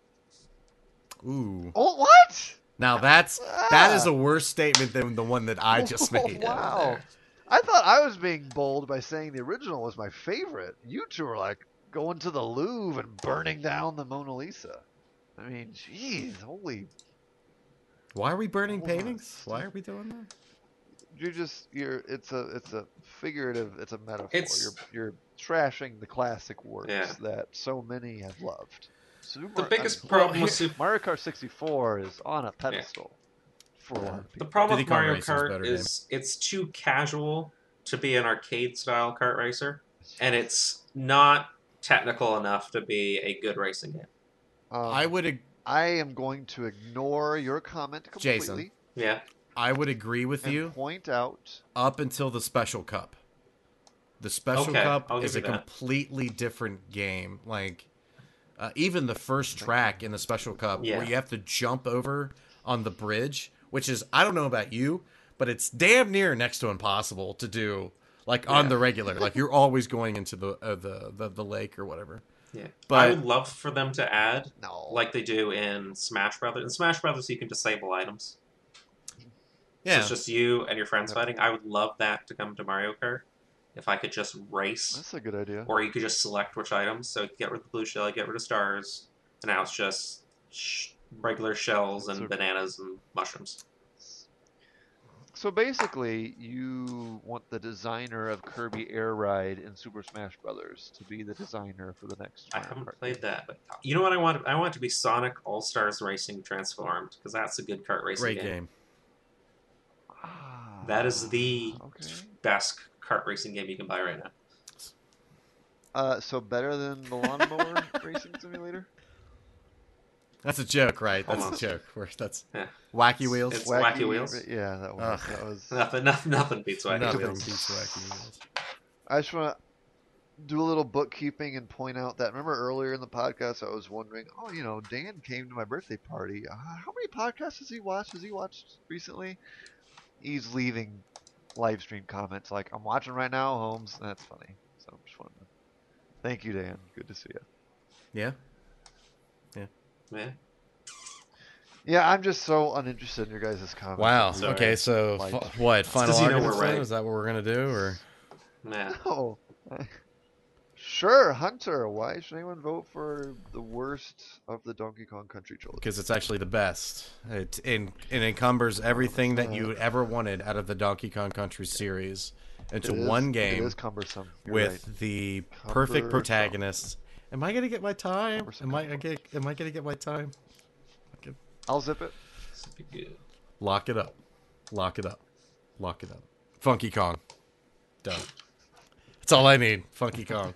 Speaker 2: Ooh,
Speaker 1: Oh, what?
Speaker 2: now that's that is
Speaker 1: Ah.
Speaker 2: a worse statement than the one that I just
Speaker 1: Oh,
Speaker 2: made.
Speaker 1: wow. I thought I was being bold by saying the original was my favorite. You two are like going to the Louvre and burning down the Mona Lisa. I mean, jeez, holy.
Speaker 2: Why are we burning
Speaker 1: Hold on.
Speaker 2: paintings? Why are we doing that?
Speaker 1: You're just you're. It's a it's a figurative. It's a metaphor.
Speaker 3: It's-
Speaker 1: You're you're trashing the classic works
Speaker 3: Yeah.
Speaker 1: that so many have loved. Super,
Speaker 3: The biggest
Speaker 1: I mean,
Speaker 3: problem
Speaker 2: well,
Speaker 3: with Super
Speaker 1: Mario Kart sixty-four is on a pedestal for a lot of
Speaker 3: The
Speaker 1: people.
Speaker 3: problem
Speaker 2: Diddy
Speaker 3: with
Speaker 2: Kong
Speaker 3: Mario
Speaker 2: Racing's
Speaker 3: Kart
Speaker 2: better
Speaker 3: is it's too casual to be an arcade style kart racer, and it's not technical enough to be a good racing game.
Speaker 1: Um,
Speaker 2: I would ag-
Speaker 1: I am going to ignore your comment completely
Speaker 2: Jason,
Speaker 3: Yeah,
Speaker 2: I would agree with
Speaker 1: and
Speaker 2: you
Speaker 1: point out.
Speaker 2: up until the Special Cup. The Special
Speaker 3: Okay,
Speaker 2: Cup
Speaker 3: I'll give
Speaker 2: is a
Speaker 3: you that.
Speaker 2: completely different game. Like, uh, even the first track in the Special Cup,
Speaker 3: Yeah.
Speaker 2: where you have to jump over on the bridge, which is, I don't know about you, but it's damn near next to impossible to do, like, on
Speaker 1: Yeah.
Speaker 2: the regular. Like, you're always going into the, uh, the, the, the lake or whatever.
Speaker 3: Yeah,
Speaker 2: But-
Speaker 3: I would love for them to add,
Speaker 1: No.
Speaker 3: like they do in Smash Brothers. In Smash Brothers, you can disable items. So
Speaker 2: Yeah.
Speaker 3: it's just you and your friends
Speaker 1: Yep.
Speaker 3: fighting. I would love that to come to Mario Kart. If I could just race,
Speaker 1: That's a good idea.
Speaker 3: or you could just select which items. So you could get rid of the blue shell, you get rid of stars, and now it's just sh- regular shells and
Speaker 1: So-
Speaker 3: bananas and mushrooms.
Speaker 1: So basically, you want the designer of Kirby Air Ride in Super Smash Brothers to be the designer for the next
Speaker 3: I
Speaker 1: Mario
Speaker 3: haven't
Speaker 1: Kart
Speaker 3: played
Speaker 1: game.
Speaker 3: that, but you know what I want? I want it to be Sonic All Stars Racing Transformed, because that's a good kart racing
Speaker 2: Great
Speaker 3: game.
Speaker 2: game.
Speaker 1: Ah,
Speaker 3: That is the
Speaker 1: okay.
Speaker 3: best kart racing game you can buy right now.
Speaker 1: Uh, so better than the lawnmower racing simulator?
Speaker 2: That's a joke, right? That's
Speaker 3: Almost.
Speaker 2: a joke. Where that's
Speaker 3: Yeah.
Speaker 2: Wacky Wheels.
Speaker 3: It's Wacky Wheels.
Speaker 1: Yeah, that was.
Speaker 2: Ugh.
Speaker 1: That was.
Speaker 3: Nothing, nothing, nothing beats Wacky
Speaker 2: Nothing
Speaker 3: Wheels.
Speaker 2: beats Wacky Wheels.
Speaker 1: I just want to do a little bookkeeping and point out that remember earlier in the podcast I was wondering, oh, you know, Dan came to my birthday party. Uh, how many podcasts has he watched? Has he watched recently? He's leaving live stream comments like, I'm watching right now, Holmes. That's funny. So I'm just wondering. Thank you, Dan. Good to see you.
Speaker 2: Yeah.
Speaker 3: Yeah.
Speaker 1: Yeah, I'm just so uninterested in your guys' comments.
Speaker 2: Wow.
Speaker 3: Sorry.
Speaker 2: Okay, so
Speaker 1: Like-
Speaker 2: f- what? Final
Speaker 3: 'cause you know
Speaker 2: arguments
Speaker 3: we're
Speaker 2: then?
Speaker 3: right.
Speaker 2: Is that what we're gonna do, or
Speaker 3: Yeah.
Speaker 1: No. Sure, Hunter. Why should anyone vote for the worst of the Donkey Kong Country trilogy?
Speaker 2: because it's actually the best? It in, it encumbers everything that you ever wanted out of the Donkey Kong Country series into
Speaker 1: It is-
Speaker 2: one
Speaker 1: It
Speaker 2: game
Speaker 1: is cumbersome. You're
Speaker 2: with
Speaker 1: right.
Speaker 2: the perfect
Speaker 1: Cumbersome.
Speaker 2: protagonists. Am I gonna get my time?
Speaker 1: Cumbersome.
Speaker 2: Am I gonna get? Am I gonna get my time?
Speaker 1: I'll zip it.
Speaker 3: This would be good.
Speaker 2: Lock it up. Lock it up. Lock it up. Funky Kong. Done. That's all I need. Funky Kong.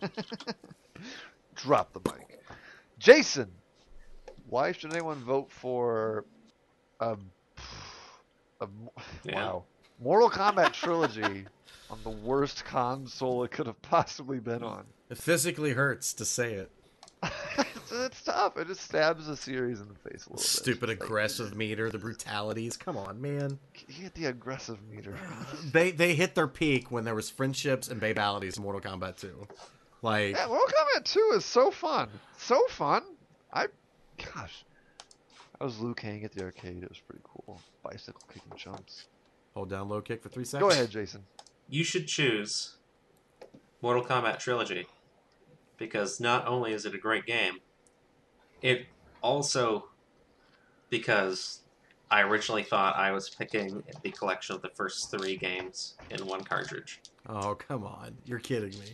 Speaker 1: Drop the mic. Jason, why should anyone vote for um, a,
Speaker 3: Yeah.
Speaker 1: wow, Mortal Kombat trilogy on the worst console it could have possibly been on?
Speaker 2: It physically hurts to say it.
Speaker 1: it's, it's tough. It just stabs the series in the face a little bit.
Speaker 2: Stupid
Speaker 1: It's like,
Speaker 2: aggressive meter, the brutalities. Come on, man.
Speaker 1: You get the aggressive meter.
Speaker 2: They they hit their peak when there was friendships and babalities in Mortal Kombat two. Like,
Speaker 1: Yeah, Mortal Kombat two is so fun. So fun. I, gosh. I was Liu Kang at the arcade. It was pretty cool. Bicycle kicking jumps.
Speaker 2: hold down low kick for three seconds.
Speaker 1: Go ahead, Jason.
Speaker 3: You should choose Mortal Kombat Trilogy because not only is it a great game, it also because I originally thought I was picking the collection of the first three games in one cartridge.
Speaker 2: Oh, come on. You're kidding me.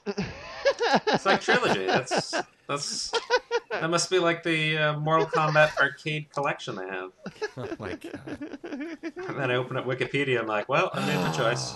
Speaker 3: It's like trilogy. That's that's that must be like the uh, Mortal Kombat arcade collection they have.
Speaker 2: Oh, my God.
Speaker 3: And then I open up Wikipedia. I'm like, well, I made my choice.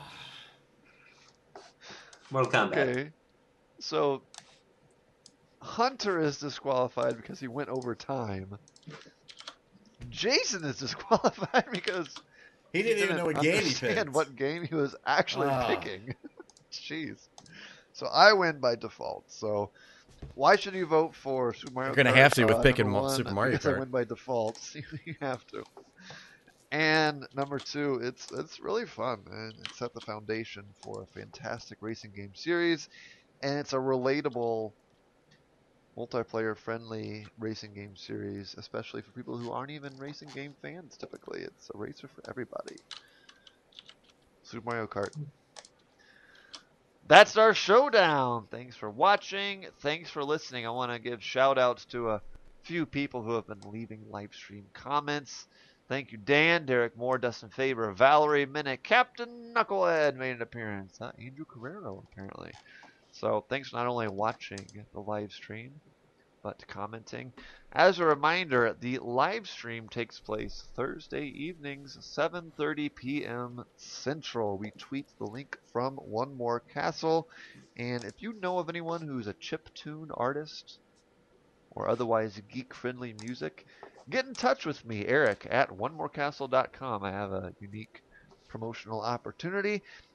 Speaker 3: Mortal Kombat.
Speaker 1: Okay. So, Hunter is disqualified because he went over time. Jason is disqualified because
Speaker 2: He didn't even know what game he
Speaker 1: understand
Speaker 2: picked.
Speaker 1: what game he was actually
Speaker 2: Ah.
Speaker 1: picking. Jeez. So I win by default. So why should you vote for Super Mario
Speaker 2: You're gonna
Speaker 1: Kart?
Speaker 2: have to with
Speaker 1: Uh,
Speaker 2: picking
Speaker 1: number
Speaker 2: Mo-
Speaker 1: one,
Speaker 2: Super Mario
Speaker 1: because I
Speaker 2: Kart.
Speaker 1: win by default. You have to. And number two, it's it's really fun, and it set the foundation for a fantastic racing game series, and it's a relatable, multiplayer-friendly racing game series, especially for people who aren't even racing game fans. Typically, it's a racer for everybody. Super Mario Kart. That's our showdown. Thanks for watching. Thanks for listening. I want to give shout-outs to a few people who have been leaving live stream comments. Thank you, Dan, Derek Moore, Dustin Faber, Valerie Minnick, Captain Knucklehead made an appearance. Uh, Andrew Carrero, apparently. So thanks for not only watching the live stream, but commenting. As a reminder, the live stream takes place Thursday evenings, seven thirty p m Central. We tweet the link from One More Castle. And if you know of anyone who's a chiptune artist or otherwise geek-friendly music, get in touch with me, Eric, at one more castle dot com. I have a unique promotional opportunity.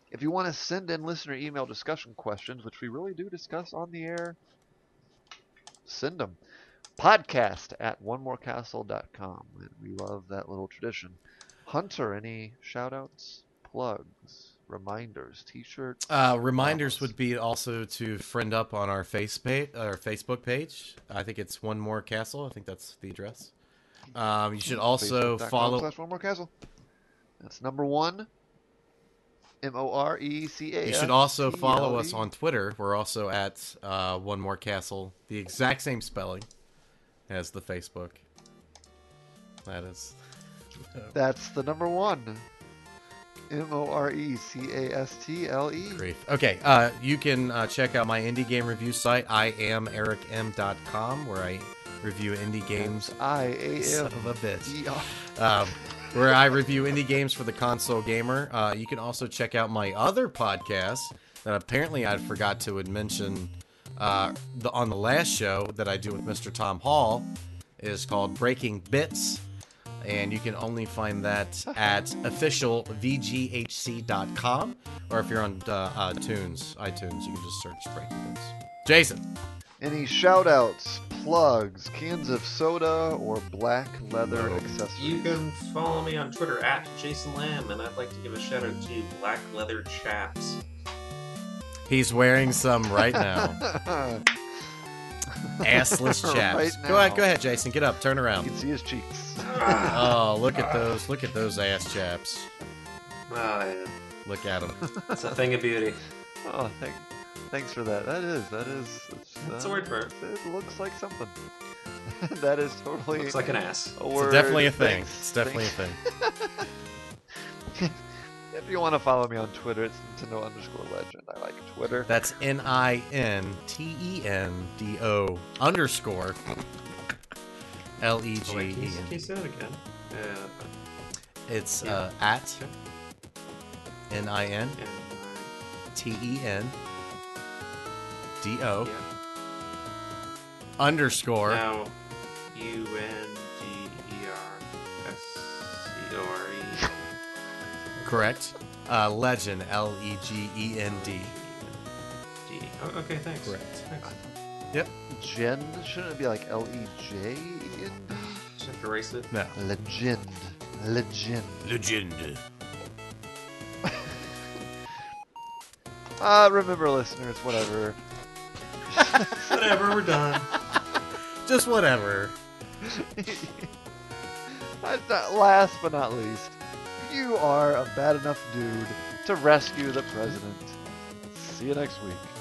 Speaker 1: If you want to send in listener email discussion questions, which we really do discuss on the air, send them. Podcast at one more castle dot com. And we love that little tradition. Hunter, any shout outs, plugs, reminders, t-shirts?
Speaker 2: Uh, reminders
Speaker 1: promos?
Speaker 2: would be also to friend up on our face page, our Facebook page. I think it's One More Castle. I think that's the address. Um, you should also
Speaker 1: Facebook dot com
Speaker 2: follow.
Speaker 1: slash one more castle. That's number one. M O R E C A.
Speaker 2: You should also follow us on Twitter. We're also at uh, One More Castle, the exact same spelling as the Facebook. That is.
Speaker 1: That's the number one. M O R E C A S T L E.
Speaker 2: Great. Okay, uh, you can uh, check out my indie game review site, I am eric m dot com, where I review indie games.
Speaker 1: I A
Speaker 2: Son
Speaker 1: M
Speaker 2: of a bitch.
Speaker 1: E R.
Speaker 2: Um, where I review indie games for the console gamer. Uh, you can also check out my other podcast that apparently I forgot to mention uh, the, on the last show that I do with Mister Tom Hall. Is called Breaking Bits. And you can only find that at official v g h c dot com. Or if you're on uh, uh, Tunes, iTunes, you can just search Breaking Bits. Jason.
Speaker 1: Any shout outs, plugs, cans of soda, or black leather
Speaker 2: No.
Speaker 1: accessories?
Speaker 3: You can follow me on Twitter at Jason Lamb, and I'd like to give a shout out to Black Leather Chaps.
Speaker 2: He's wearing some right now. Assless chaps.
Speaker 1: Right
Speaker 2: Go ahead,
Speaker 1: now.
Speaker 2: go ahead, Jason. Get up, turn
Speaker 1: You
Speaker 2: around.
Speaker 1: can see his cheeks.
Speaker 3: Ah,
Speaker 2: Oh, look at those! Look at those ass chaps.
Speaker 3: yeah.
Speaker 2: Look at them.
Speaker 3: It's a thing of beauty.
Speaker 1: Oh, thank, thanks for that. That is, that is. It's,
Speaker 3: That's
Speaker 1: uh,
Speaker 3: a word for it.
Speaker 1: It looks like something. That is totally
Speaker 3: Looks like an ass.
Speaker 1: a
Speaker 2: It's
Speaker 1: word.
Speaker 2: definitely a thing.
Speaker 1: Thanks.
Speaker 2: It's definitely a
Speaker 1: Thanks.
Speaker 2: thing.
Speaker 1: If you want to follow me on Twitter, it's Nintendo underscore legend. I like Twitter.
Speaker 2: That's N I N T E N D O underscore L E
Speaker 3: Oh,
Speaker 2: G
Speaker 3: wait,
Speaker 2: E
Speaker 3: can you, can
Speaker 2: N.
Speaker 3: you say that again? Yeah.
Speaker 2: It's
Speaker 3: Yeah.
Speaker 2: uh, at
Speaker 3: Okay.
Speaker 2: N I N
Speaker 3: And,
Speaker 2: T E N D O
Speaker 3: uh, yeah.
Speaker 2: underscore
Speaker 3: Now, U N D E R S C O R E.
Speaker 2: correct. Uh, legend L E G E N D.
Speaker 3: D. Oh, okay, thanks.
Speaker 2: Correct.
Speaker 3: Thanks.
Speaker 2: Yep.
Speaker 1: Gen, shouldn't it be like L E J E N D?
Speaker 3: Just have to erase it.
Speaker 2: No.
Speaker 1: Legend. Legend.
Speaker 2: Legend.
Speaker 1: Uh, remember, listeners, whatever.
Speaker 3: Whatever, we're done.
Speaker 2: Just whatever.
Speaker 1: Uh, Last but not least, you are a bad enough dude to rescue the president. See you next week.